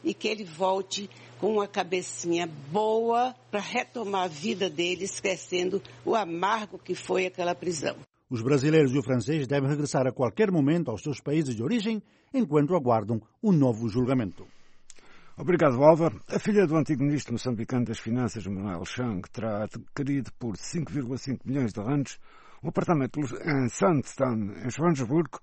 e que ele volte com uma cabecinha boa para retomar a vida dele, esquecendo o amargo que foi aquela prisão. Os brasileiros e o francês devem regressar a qualquer momento aos seus países de origem, enquanto aguardam um novo julgamento. Obrigado, Álvaro. A filha do antigo ministro moçambicano das Finanças, Manuel Chang, terá adquirido por cinco vírgula cinco milhões de randes um apartamento em Sandton, em Joanesburgo,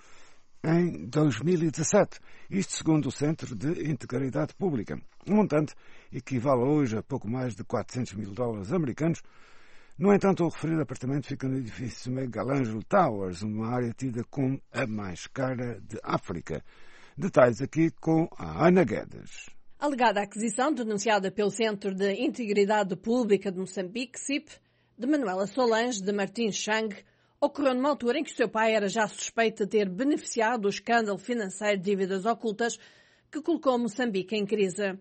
em dois mil e dezassete. Isto segundo o Centro de Integridade Pública. O montante equivale hoje a pouco mais de quatrocentos mil dólares americanos. No entanto, o referido apartamento fica no edifício Michelangelo Towers, uma área tida como a mais cara de África. Detalhes aqui com a Ana Guedes. A alegada aquisição, denunciada pelo Centro de Integridade Pública de Moçambique, C I P, de Manuela Solange de Martins Chang, ocorreu numa altura em que o seu pai era já suspeito de ter beneficiado do escândalo financeiro de dívidas ocultas que colocou Moçambique em crise.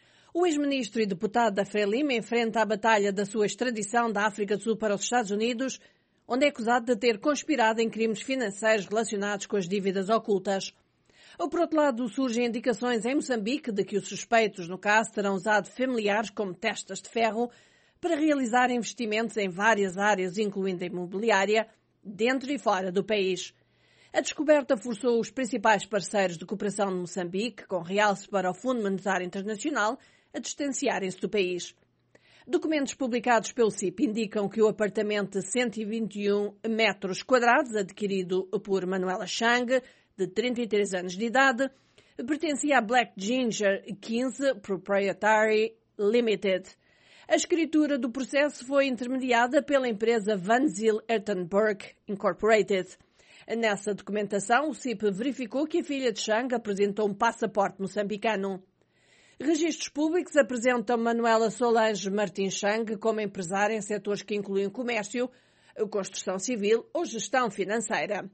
O ex-ministro e deputado da Frelimo enfrenta a batalha da sua extradição da África do Sul para os Estados Unidos, onde é acusado de ter conspirado em crimes financeiros relacionados com as dívidas ocultas. Por outro lado, surgem indicações em Moçambique de que os suspeitos, no caso, terão usado familiares como testas de ferro para realizar investimentos em várias áreas, incluindo a imobiliária, dentro e fora do país. A descoberta forçou os principais parceiros de cooperação de Moçambique, com realce para o Fundo Monetário Internacional, a distanciarem-se do país. Documentos publicados pelo C I P indicam que o apartamento de cento e vinte e um metros quadrados, adquirido por Manuela Chang, de trinta e três anos de idade, pertencia à Black Ginger quinze Proprietary Limited. A escritura do processo foi intermediada pela empresa Van Zyl Ertenberg Incorporated. Nessa documentação, o C I P verificou que a filha de Chang apresentou um passaporte moçambicano. Registros públicos apresentam Manuela Solange Martins Chang como empresária em setores que incluem comércio, construção civil ou gestão financeira.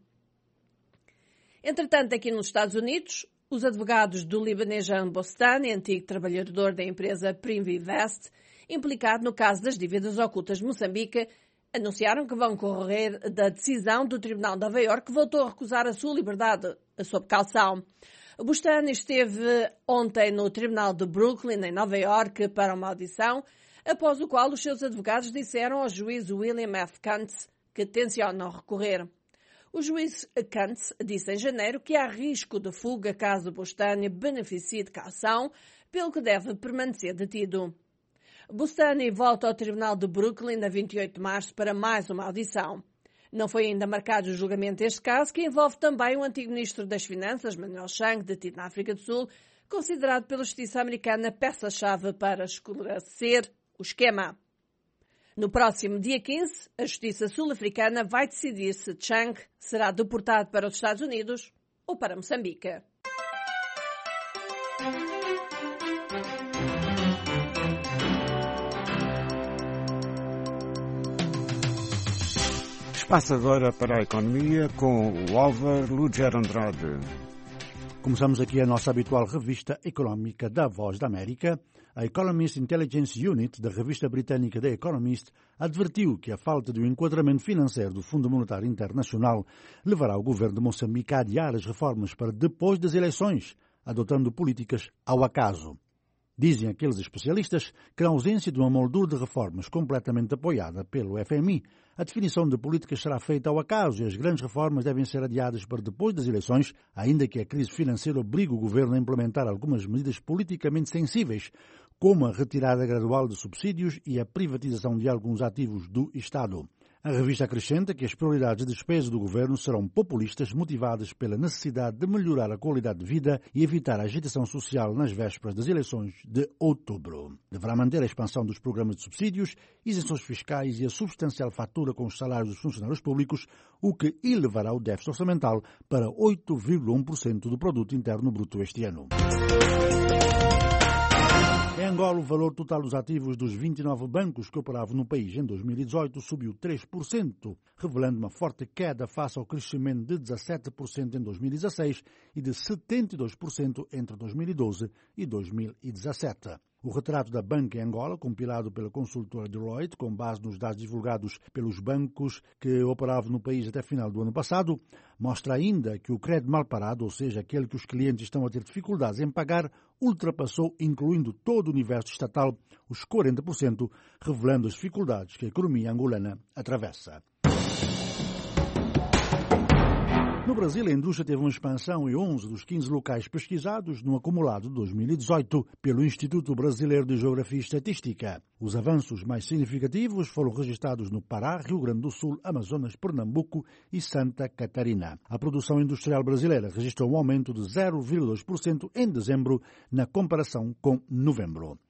Entretanto, aqui nos Estados Unidos, os advogados do libanês Jean Bostani, antigo trabalhador da empresa Primvest, implicado no caso das dívidas ocultas de Moçambique, anunciaram que vão correr da decisão do Tribunal de Nova Iorque que voltou a recusar a sua liberdade sob caução. Bostani esteve ontem no Tribunal de Brooklyn, em Nova Iorque, para uma audição, após o qual os seus advogados disseram ao juiz William F. Kuntz que tencionam recorrer. O juiz Kuntz disse em janeiro que há risco de fuga caso Bostani beneficie de caução, pelo que deve permanecer detido. Bostani volta ao Tribunal de Brooklyn a vinte e oito de março para mais uma audição. Não foi ainda marcado o julgamento deste caso, que envolve também o antigo ministro das Finanças, Manuel Chang, detido na África do Sul, considerado pela justiça americana peça-chave para esclarecer o esquema. No próximo dia quinze, a justiça sul-africana vai decidir se Chang será deportado para os Estados Unidos ou para Moçambique. Espaço agora para a economia com o Álvaro Luger Andrade. Começamos aqui a nossa habitual revista económica da Voz da América. A Economist Intelligence Unit da revista britânica The Economist advertiu que a falta de um enquadramento financeiro do Fundo Monetário Internacional levará o governo de Moçambique a adiar as reformas para depois das eleições, adotando políticas ao acaso. Dizem aqueles especialistas que na ausência de uma moldura de reformas completamente apoiada pelo F M I, a definição de políticas será feita ao acaso e as grandes reformas devem ser adiadas para depois das eleições, ainda que a crise financeira obrigue o governo a implementar algumas medidas politicamente sensíveis, como a retirada gradual de subsídios e a privatização de alguns ativos do Estado. A revista acrescenta que as prioridades de despesa do governo serão populistas, motivadas pela necessidade de melhorar a qualidade de vida e evitar a agitação social nas vésperas das eleições de outubro. Deverá manter a expansão dos programas de subsídios, isenções fiscais e a substancial fatura com os salários dos funcionários públicos, o que elevará o déficit orçamental para oito vírgula um por cento do produto interno bruto este ano. Em Angola, o valor total dos ativos dos vinte e nove bancos que operavam no país em dois mil e dezoito subiu três por cento, revelando uma forte queda face ao crescimento de dezassete por cento em dois mil e dezasseis e de setenta e dois por cento entre dois mil e doze e dois mil e dezassete. O retrato da banca em Angola, compilado pela consultora Deloitte, com base nos dados divulgados pelos bancos que operavam no país até final do ano passado, mostra ainda que o crédito mal parado, ou seja, aquele que os clientes estão a ter dificuldades em pagar, ultrapassou, incluindo todo o universo estatal, os quarenta por cento, revelando as dificuldades que a economia angolana atravessa. No Brasil, a indústria teve uma expansão em onze dos quinze locais pesquisados no acumulado de dois mil e dezoito pelo Instituto Brasileiro de Geografia e Estatística. Os avanços mais significativos foram registrados no Pará, Rio Grande do Sul, Amazonas, Pernambuco e Santa Catarina. A produção industrial brasileira registrou um aumento de zero vírgula dois por cento em dezembro, na comparação com novembro.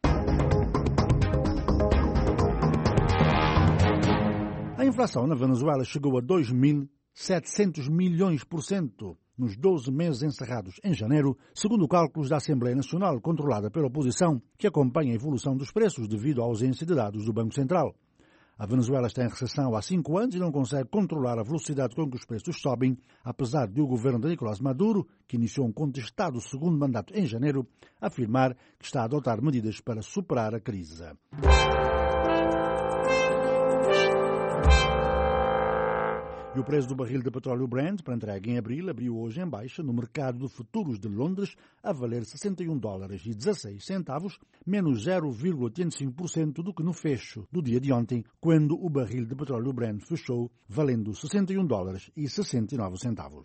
A inflação na Venezuela chegou a dois mil setecentos milhões por cento nos doze meses encerrados em janeiro, segundo cálculos da Assembleia Nacional, controlada pela oposição, que acompanha a evolução dos preços devido à ausência de dados do Banco Central. A Venezuela está em recessão há cinco anos e não consegue controlar a velocidade com que os preços sobem, apesar de o governo de Nicolás Maduro, que iniciou um contestado segundo mandato em janeiro, afirmar que está a adotar medidas para superar a crise. E o preço do barril de petróleo Brent, para entrega em abril, abriu hoje em baixa no mercado de futuros de Londres, a valer sessenta e um dólares e dezasseis centavos, menos zero vírgula oitenta e cinco por cento do que no fecho do dia de ontem, quando o barril de petróleo Brent fechou valendo sessenta e um dólares e sessenta e nove centavos.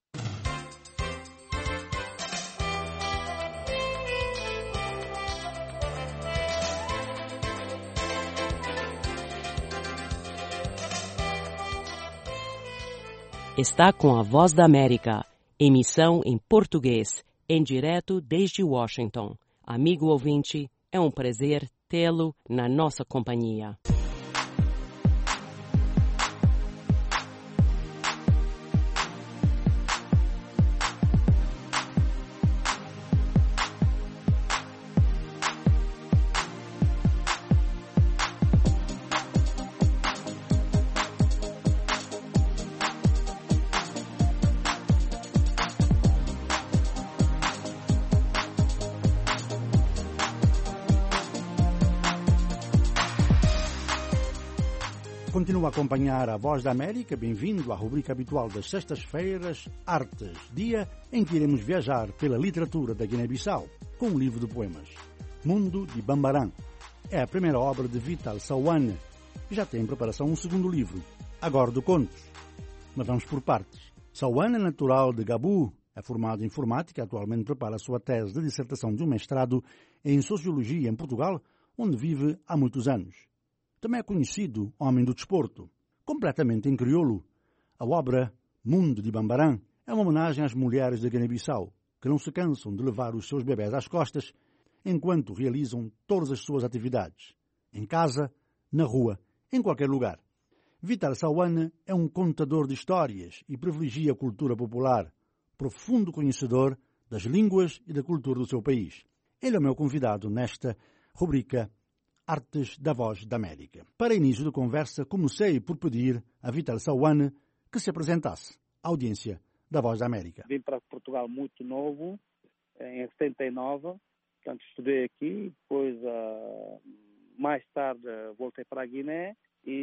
Está com a Voz da América, emissão em português, em direto desde Washington. Amigo ouvinte, é um prazer tê-lo na nossa companhia. Continua a acompanhar a Voz da América. Bem-vindo à rubrica habitual das sextas-feiras, Artes, dia em que iremos viajar pela literatura da Guiné-Bissau, com um livro de poemas. Mundo de Bambarã. É a primeira obra de Vital Sawane. Já tem em preparação um segundo livro, Agora de Contos. Mas vamos por partes. Sawane é natural de Gabu, é formado em informática, atualmente prepara a sua tese de dissertação de um mestrado em Sociologia em Portugal, onde vive há muitos anos. Também é conhecido homem do desporto. Completamente em crioulo, a obra Mundo de Bambarã é uma homenagem às mulheres da Guiné-Bissau, que não se cansam de levar os seus bebés às costas enquanto realizam todas as suas atividades, em casa, na rua, em qualquer lugar. Vital Sawane é um contador de histórias e privilegia a cultura popular, profundo conhecedor das línguas e da cultura do seu país. Ele é o meu convidado nesta rubrica Artes da Voz da América. Para início de conversa, comecei por pedir a Vital Sawane que se apresentasse à audiência da Voz da América. Vim para Portugal muito novo, em setenta e nove, portanto estudei aqui, depois uh, mais tarde uh, voltei para a Guiné,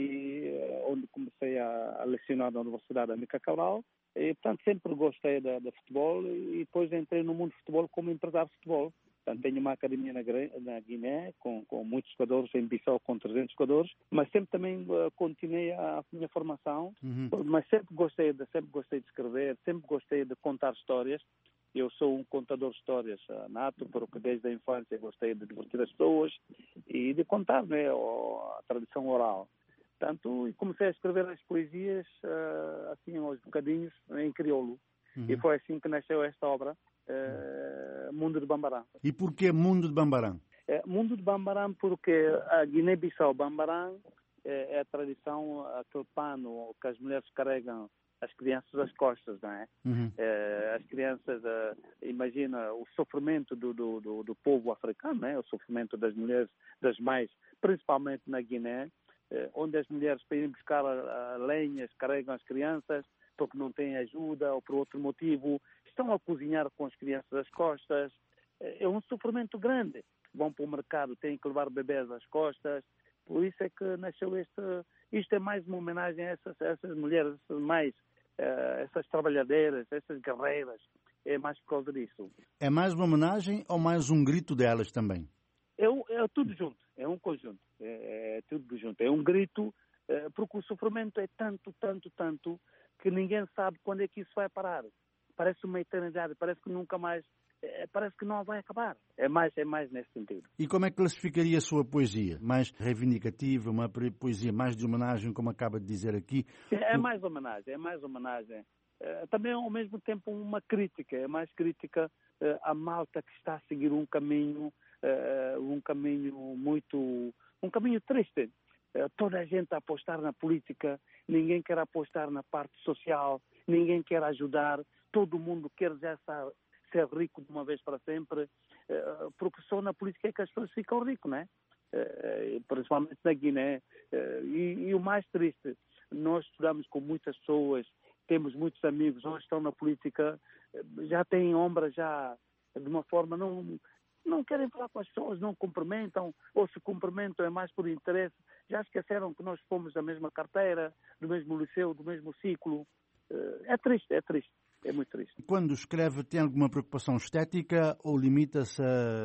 e uh, onde comecei a, a lecionar na Universidade Amílcar Cabral, e portanto sempre gostei de, de futebol, e depois entrei no mundo do futebol como empresário de futebol. Portanto, tenho uma academia na, na Guiné, com, com muitos jogadores, em Bissau com trezentos jogadores, mas sempre também uh, continuei a minha formação, uhum. mas sempre gostei, de, sempre gostei de escrever, sempre gostei de contar histórias. Eu sou um contador de histórias uh, nato, porque desde a infância gostei de divertir as pessoas e de contar, né, a tradição oral. Portanto, e comecei a escrever as poesias, uh, assim, aos bocadinhos, em crioulo. Uhum. E foi assim que nasceu esta obra, uh, Mundo de Bambarã. E porquê Mundo de Bambarã? É, Mundo de Bambarã porque a Guiné-Bissau, Bambarã, é, é a tradição, aquele pano que as mulheres carregam as crianças às costas, não é? Uhum. É, as crianças, uh, imagina o sofrimento do, do, do, do povo africano, né? O sofrimento das mulheres, das mães, principalmente na Guiné, uh, onde as mulheres para irem buscar a, a lenhas, carregam as crianças porque não têm ajuda ou por outro motivo, estão a cozinhar com as crianças às costas. É um sofrimento grande. vão para o mercado têm que levar bebês às costas. Por isso é que nasceu este... Isto é mais uma homenagem a essas, a essas mulheres, mais, uh, essas trabalhadoras, essas guerreiras. É mais por causa disso. É mais uma homenagem ou mais um grito delas também? É, é tudo junto, é um conjunto, é, é tudo junto. É um grito, é, porque o sofrimento é tanto, tanto, tanto, que ninguém sabe quando é que isso vai parar. Parece uma eternidade, parece que nunca mais, é, parece que não vai acabar. É mais, é mais nesse sentido. E como é que classificaria a sua poesia? Mais reivindicativa, uma poesia mais de homenagem, como acaba de dizer aqui? É, é mais homenagem, é mais homenagem. É, também ao mesmo tempo uma crítica, é mais crítica é, à malta que está a seguir um caminho, é, um caminho muito, um caminho triste. É, toda a gente a apostar na política, ninguém quer apostar na parte social, ninguém quer ajudar, todo mundo quer já estar, ser rico de uma vez para sempre, é, porque só na política é que as pessoas ficam ricas, não é? É, principalmente na Guiné. É, e, e o mais triste, nós estudamos com muitas pessoas, temos muitos amigos, hoje estão na política, já têm ombra, já de uma forma, não, não querem falar com as pessoas, não cumprimentam, ou se cumprimentam é mais por interesse. Já esqueceram que nós fomos da mesma carteira, do mesmo liceu, do mesmo ciclo. É triste, é triste, é muito triste. Quando escreve, tem alguma preocupação estética ou limita-se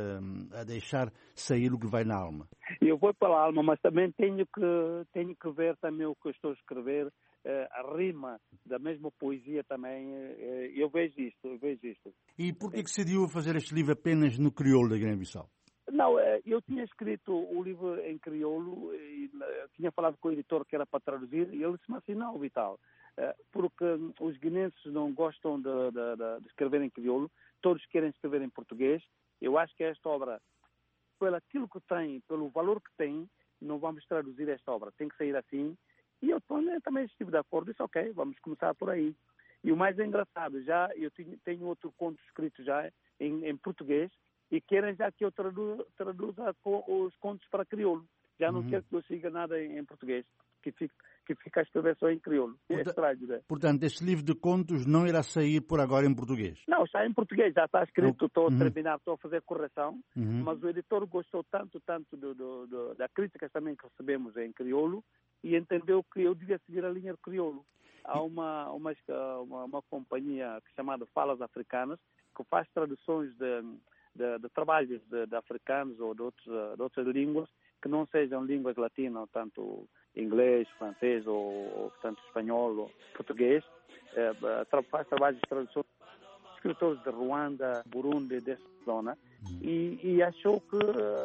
a, a deixar sair o que vai na alma? Eu vou pela alma, mas também tenho que, tenho que ver também o que eu estou a escrever. Uh, a rima da mesma poesia também, uh, eu vejo isto, eu vejo isto. E por que decidiu fazer este livro apenas no crioulo da Guiné-Bissau? Não, uh, eu tinha escrito o livro em crioulo e uh, tinha falado com o editor que era para traduzir e ele disse-me assim, não, Vital, uh, porque os guinenses não gostam de, de, de, de escrever em crioulo, todos querem escrever em português. Eu acho que esta obra, pelo aquilo que tem, pelo valor que tem, não vamos traduzir esta obra, tem que sair assim. E eu também estive de acordo, disse, ok, vamos começar por aí. E o mais engraçado, já eu tenho, tenho outro conto escrito já em, em português e querem já que eu traduza, traduza os contos para crioulo. Já não uhum. quero que eu siga nada em, em português, que fique, que fique a escrever só em crioulo. É Porta, estranho, né? Portanto, este livro de contos não irá sair por agora em português? Não, está em português, já está escrito, estou uhum. a terminar, estou a fazer correção, uhum. mas o editor gostou tanto, tanto do, do, do, da críticas também que recebemos em crioulo, e entendeu que eu devia seguir a linha de crioulo. Há uma, uma, uma, uma companhia chamada Falas Africanas, que faz traduções de, de, de trabalhos de, de africanos ou de, outros, de outras línguas, que não sejam línguas latinas, tanto inglês, francês, ou, ou tanto espanhol ou português. É, faz trabalhos de tradução de escritores de Ruanda, Burundi, dessa zona. E, e achou que,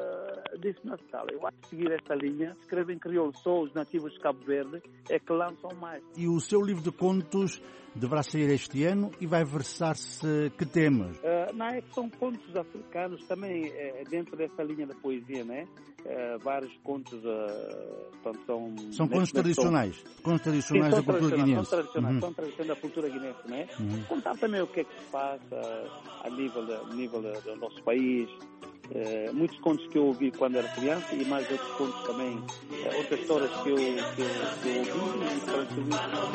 uh, disse-me assim, eu acho que seguir esta linha, escrever em crioulo, só os nativos de Cabo Verde é que lançam mais. E o seu livro de contos deverá sair este ano e vai versar-se que temas? Uh, não, é que são contos africanos também, é, dentro dessa linha da poesia, né? Uh, vários contos, uh, portanto, são... São contos tradicionais, são... contos tradicionais Sim, da cultura guinense. São tradicionais, uhum. são tradicionais da cultura guinense, né? Uhum. Contar também o que é que se passa a nível, a nível do nosso país. Uh, muitos contos que eu ouvi quando era criança e mais outros contos também, uh, outras histórias que eu, que eu, que eu ouvi e transformei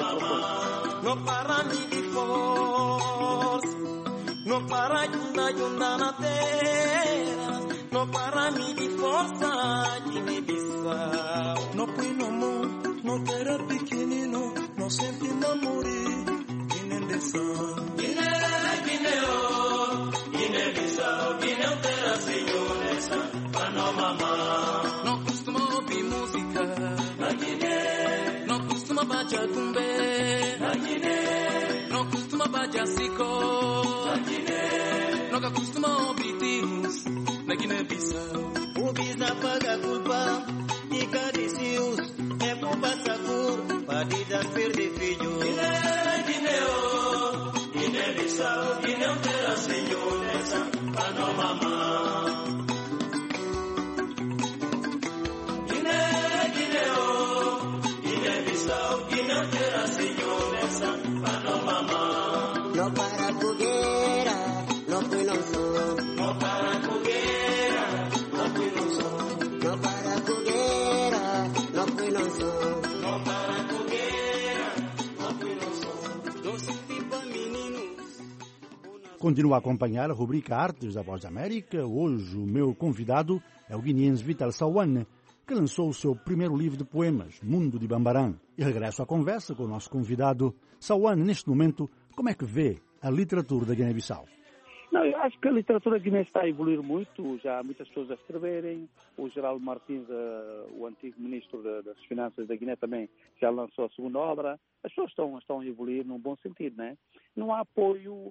em No para mim de força, no para yunda yunda na terra, no para mim de força de Guiné-Bissau. No fui no mundo, no era pequenino, no sempre namorei, Guiné-Bissau. Guiné, Guiné-oh, Guiné-Bissau, Guiné-Terra, senhoresa, pra não mamar. Não costumo ouvir música na Guiné, não costuma bajar cumbé na Guiné, não costuma bajar sicó na Guiné, nunca costuma ouvir tiros na Guiné-Bissau. O bisa paga culpa e caricios, é por passar por padidas perder filhos. Guiné, Guiné-oh, Guiné-Bissau, Guiné-Terra, senhoresa, pra não mamar. Guiné, Guiné-oh, Guiné-Bissau, Guiné-Terra, senhoresa, pra não mamar. No para fogueira, no fui não sou. No para fogueira, no fui não sou. No para fogueira, no fui não sou. No para fogueira, no fui não sou. Doce tipo meninos. Continua a acompanhar a rubrica Artes da Voz da América. Hoje o meu convidado é o guineense Vital Sawane, que lançou o seu primeiro livro de poemas, Mundo de Bambarã. E regresso à conversa com o nosso convidado. Sawane, neste momento, como é que vê a literatura da Guiné-Bissau? Não, eu acho que a literatura guinense está a evoluir muito, já há muitas pessoas a escreverem. O Geraldo Martins, uh, o antigo ministro de, das Finanças da Guiné, também já lançou a segunda obra. As pessoas estão, estão a evoluir num bom sentido, né? Não há apoio, uh,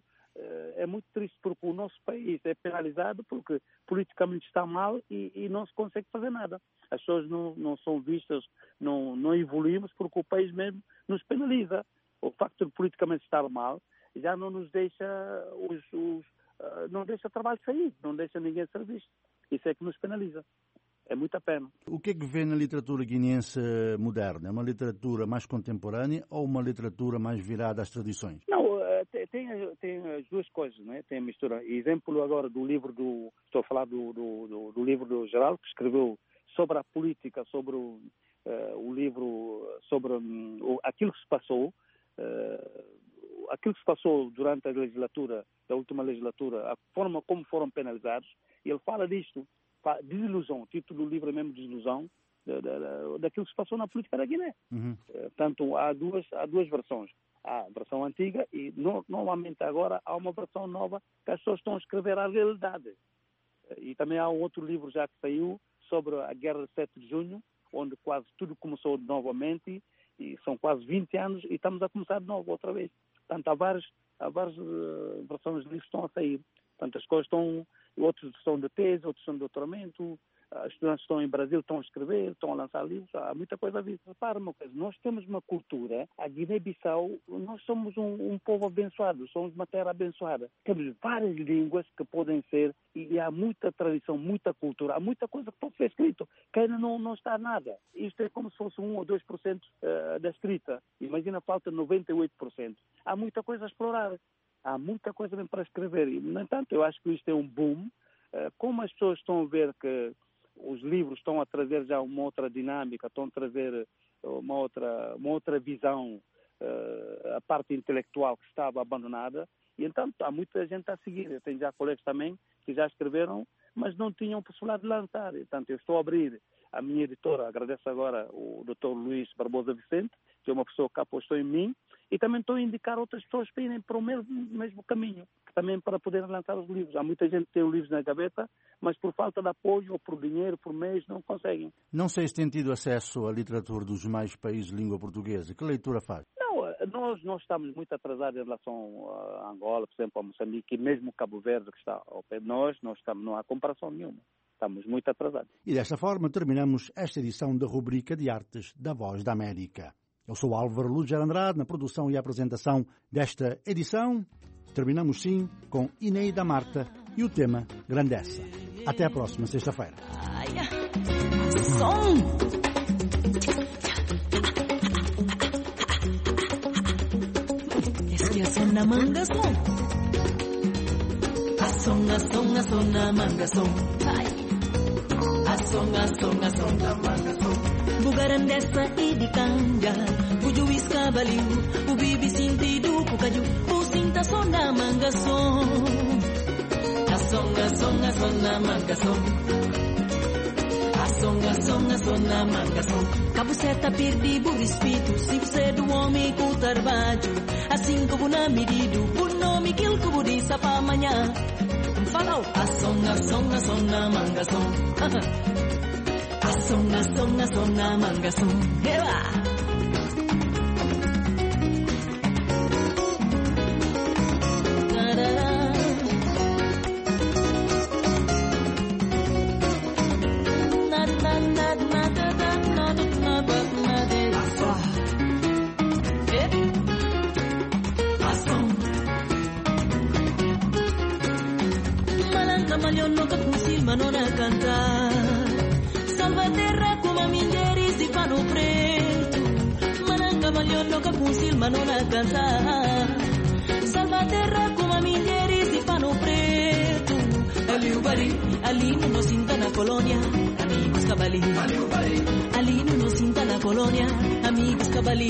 é muito triste porque o nosso país é penalizado porque politicamente está mal e, e não se consegue fazer nada. As pessoas não, não são vistas, não, não evoluímos porque o país mesmo nos penaliza. O facto de politicamente estar mal já não nos deixa os... os Uh, não deixa o trabalho sair, não deixa ninguém ser visto. Isso é que nos penaliza. É muita pena. O que é que vê na literatura guineense moderna? É uma literatura mais contemporânea ou uma literatura mais virada às tradições? Não, uh, tem, tem, tem as duas coisas, né? Tem a mistura. Exemplo agora do livro do... Estou a falar do, do, do, do livro do Geraldo, que escreveu sobre a política, sobre o, uh, o livro, sobre um, aquilo que se passou, uh, aquilo que se passou durante a legislatura, da última legislatura, a forma como foram penalizados, e ele fala disto, desilusão, o título do livro é mesmo desilusão, da, da, daquilo que se passou na política da Guiné. Uhum. Portanto, há duas, há duas versões. Há a versão antiga e, no, novamente agora, há uma versão nova que as pessoas estão a escrever a realidade. E também há um outro livro já que saiu sobre a Guerra de sete de junho, onde quase tudo começou novamente, e são quase vinte anos, e estamos a começar de novo outra vez. Portanto, há várias, há várias uh, versões de livros que estão a sair. Portanto, as coisas estão, outros estão de tese, outros estão de doutoramento, uh, estudantes estão em Brasil, estão a escrever, estão a lançar livros, há muita coisa a vir. Repara uma coisa, nós temos uma cultura, a Guiné-Bissau, nós somos um, um povo abençoado, somos uma terra abençoada. Temos várias línguas que podem ser, e, e há muita tradição, muita cultura, há muita coisa que pode ser escrito, que ainda não, não está nada. Isto é como se fosse um ou dois por cento uh, da escrita. Imagina, falta noventa e oito por cento. Há muita coisa a explorar, há muita coisa mesmo para escrever. E, no entanto, eu acho que isto é um boom. Uh, como as pessoas estão a ver que os livros estão a trazer já uma outra dinâmica, estão a trazer uma outra, uma outra visão, uh, a parte intelectual que estava abandonada, e então há muita gente a seguir. Eu tenho já colegas também que já escreveram, mas não tinham possibilidade de lançar. Portanto, eu estou a abrir a minha editora, agradeço agora o doutor Luís Barbosa Vicente, que é uma pessoa que apostou em mim, e também estou a indicar outras pessoas para irem para o mesmo, mesmo caminho, também para poderem lançar os livros. Há muita gente que tem os livros na gaveta, mas por falta de apoio, ou por dinheiro, por meios, não conseguem. Não sei se tem tido acesso à literatura dos demais países de língua portuguesa. Que leitura faz? Não, nós, nós estamos muito atrasados em relação a Angola, por exemplo, a Moçambique, e mesmo Cabo Verde, que está ao pé de nós, nós estamos, não há comparação nenhuma. Estamos muito atrasados. E desta forma terminamos esta edição da rubrica de Artes da Voz da América. Eu sou Álvaro Lúger Andrade, na produção e apresentação desta edição. Terminamos, sim, com Ineida Marta e o tema Grandeza. Até a próxima sexta-feira. Som! Es que a son na manga som. A son, a son, a son na manga som. A son, a son, a son na manga som. Bugaran dessa e de canga, o juiz cavaliu, o bibi sentido o caju, o cinta só na manga som. A som, a som, a som na manga som. A som, a som, a som na manga som. Cabuceta perdi o respeito, se você é do homem com o trabalho, assim como na medido, o nome que ele cubo disse para amanhã. Falou, a som, a som, a som na manga som. Asong, asong, asong na manga song. Eba! Da-da-da. Na-na-na-na-na-na-na-na-na-na-na-na-na-na-na. Eh? Asong. Malangka malyono ka kung silma no na cantar. Salva terra come a mingheri si fanno preto, mananga maglione che consil ma non a cansare. Salva terra come a mingheri si fanno preto, ali ubari, ali non sinta na colonia, amigos cabali, ali ubari, ali non sinta na colonia, amigos cabali.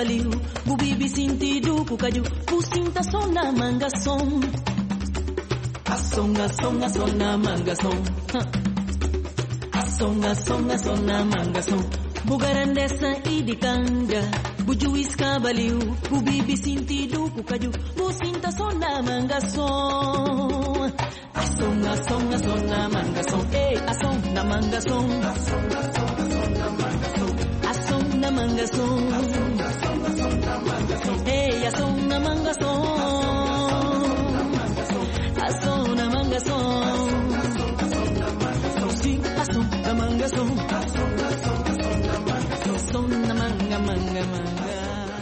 baliu, bu bibi sentido ku kaju, bu sinta som na manga som. A som, a som, a som na manga som. A som, a som, a som na manga som. Bu garandessa e de canga, bu juiz cabaliu, bu bibi sentido ku kaju, bu sinta som na manga som. A som, a som, a som na manga som. Ei, a som na manga som. A som, a som, a som na manga som. A som na manga som. A som, a som, a som na manga som. Ei, a som na manga som. A som na manga som. Sim, a som na manga som. A som, a som, a som na manga som. Som na manga, manga, manga.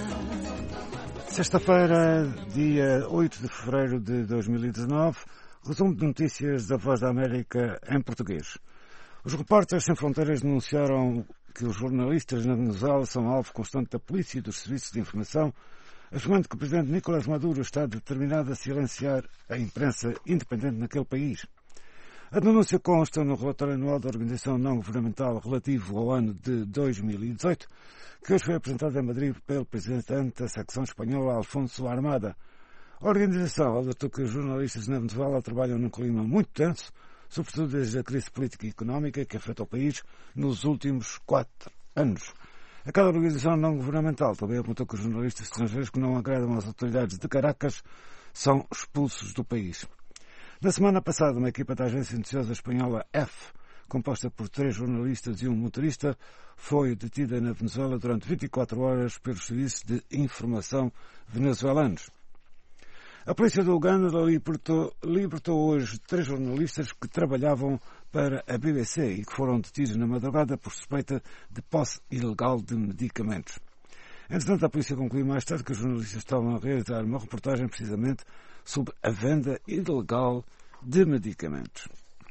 Sexta-feira, dia oito de fevereiro de dois mil e dezenove, resumo de notícias da Voz da América em português. Os repórteres sem fronteiras denunciaram que os jornalistas na Venezuela são alvo constante da polícia e dos serviços de informação, afirmando que o presidente Nicolás Maduro está determinado a silenciar a imprensa independente naquele país. A denúncia consta no relatório anual da organização não-governamental relativo ao ano de dois mil e dezoito, que hoje foi apresentado em Madrid pelo presidente da secção espanhola, Alfonso Armada. A organização alertou que os jornalistas na Venezuela trabalham num clima muito tenso, sobretudo desde a crise política e económica que afeta o país nos últimos quatro anos. Aquela organização não-governamental também apontou que os jornalistas estrangeiros que não agradam às autoridades de Caracas são expulsos do país. Na semana passada, uma equipa da agência noticiosa espanhola F, composta por três jornalistas e um motorista, foi detida na Venezuela durante vinte e quatro horas pelos serviços de informação venezuelanos. A polícia do Uganda libertou, libertou hoje três jornalistas que trabalhavam para a B B C e que foram detidos na madrugada por suspeita de posse ilegal de medicamentos. Entretanto, a polícia concluiu mais tarde que os jornalistas estavam a realizar uma reportagem precisamente sobre a venda ilegal de medicamentos.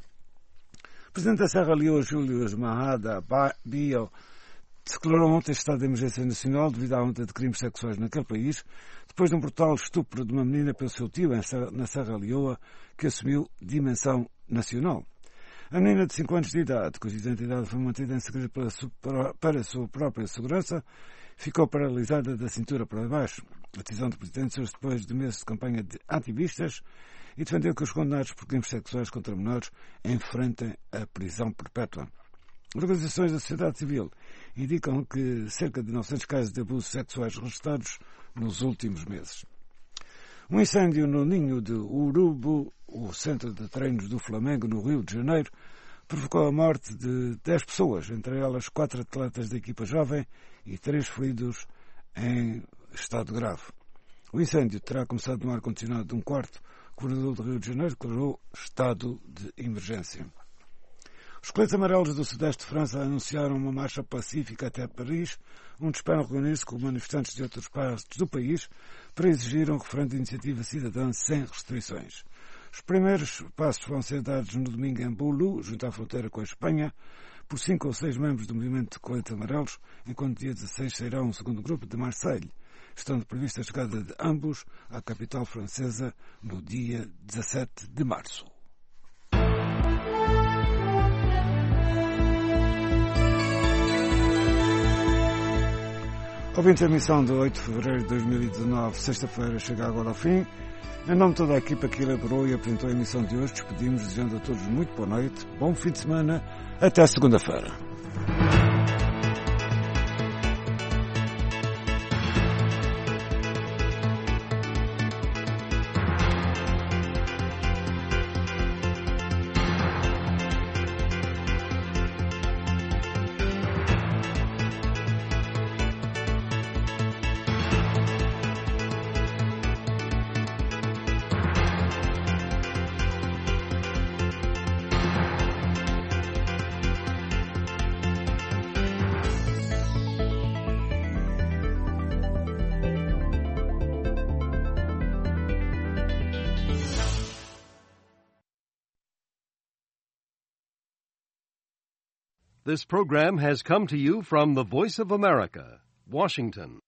O presidente da Serra Leoa, Júlio Mahada Bio, declarou ontem estado de emergência nacional devido à onda de crimes sexuais naquele país, depois de um brutal estupro de uma menina pelo seu tio na Serra Leoa, que assumiu dimensão nacional. A menina de cinco anos de idade, cuja identidade foi mantida em segredo para, para a sua própria segurança, ficou paralisada da cintura para baixo. A decisão do presidente surge depois de meses de campanha de ativistas e defendeu que os condenados por crimes sexuais contra menores enfrentem a prisão perpétua. Organizações da sociedade civil indicam que cerca de novecentos casos de abusos sexuais registrados nos últimos meses. Um incêndio no ninho de Urubu, o centro de treinos do Flamengo no Rio de Janeiro, provocou a morte de dez pessoas, entre elas quatro atletas da equipa jovem e três feridos em estado grave. O incêndio terá começado no ar-condicionado de um quarto. O governador do Rio de Janeiro declarou estado de emergência. Os coletes amarelos do sudeste de França anunciaram uma marcha pacífica até Paris, onde esperam reunir-se com manifestantes de outras partes do país para exigir um referendo de iniciativa cidadã sem restrições. Os primeiros passos vão ser dados no domingo em Boulou, junto à fronteira com a Espanha, por cinco ou seis membros do movimento de coletes amarelos, enquanto dia dezasseis sairá um segundo grupo de Marseille, estando prevista a chegada de ambos à capital francesa no dia dezassete de março. Ouvinte, a emissão de oito de fevereiro de dois mil e dezenove, sexta-feira, chega agora ao fim. Em nome de toda a equipa que elaborou e apresentou a emissão de hoje, despedimos desejando a todos muito boa noite, bom fim de semana, até segunda-feira. This program has come to you from the Voice of America, Washington.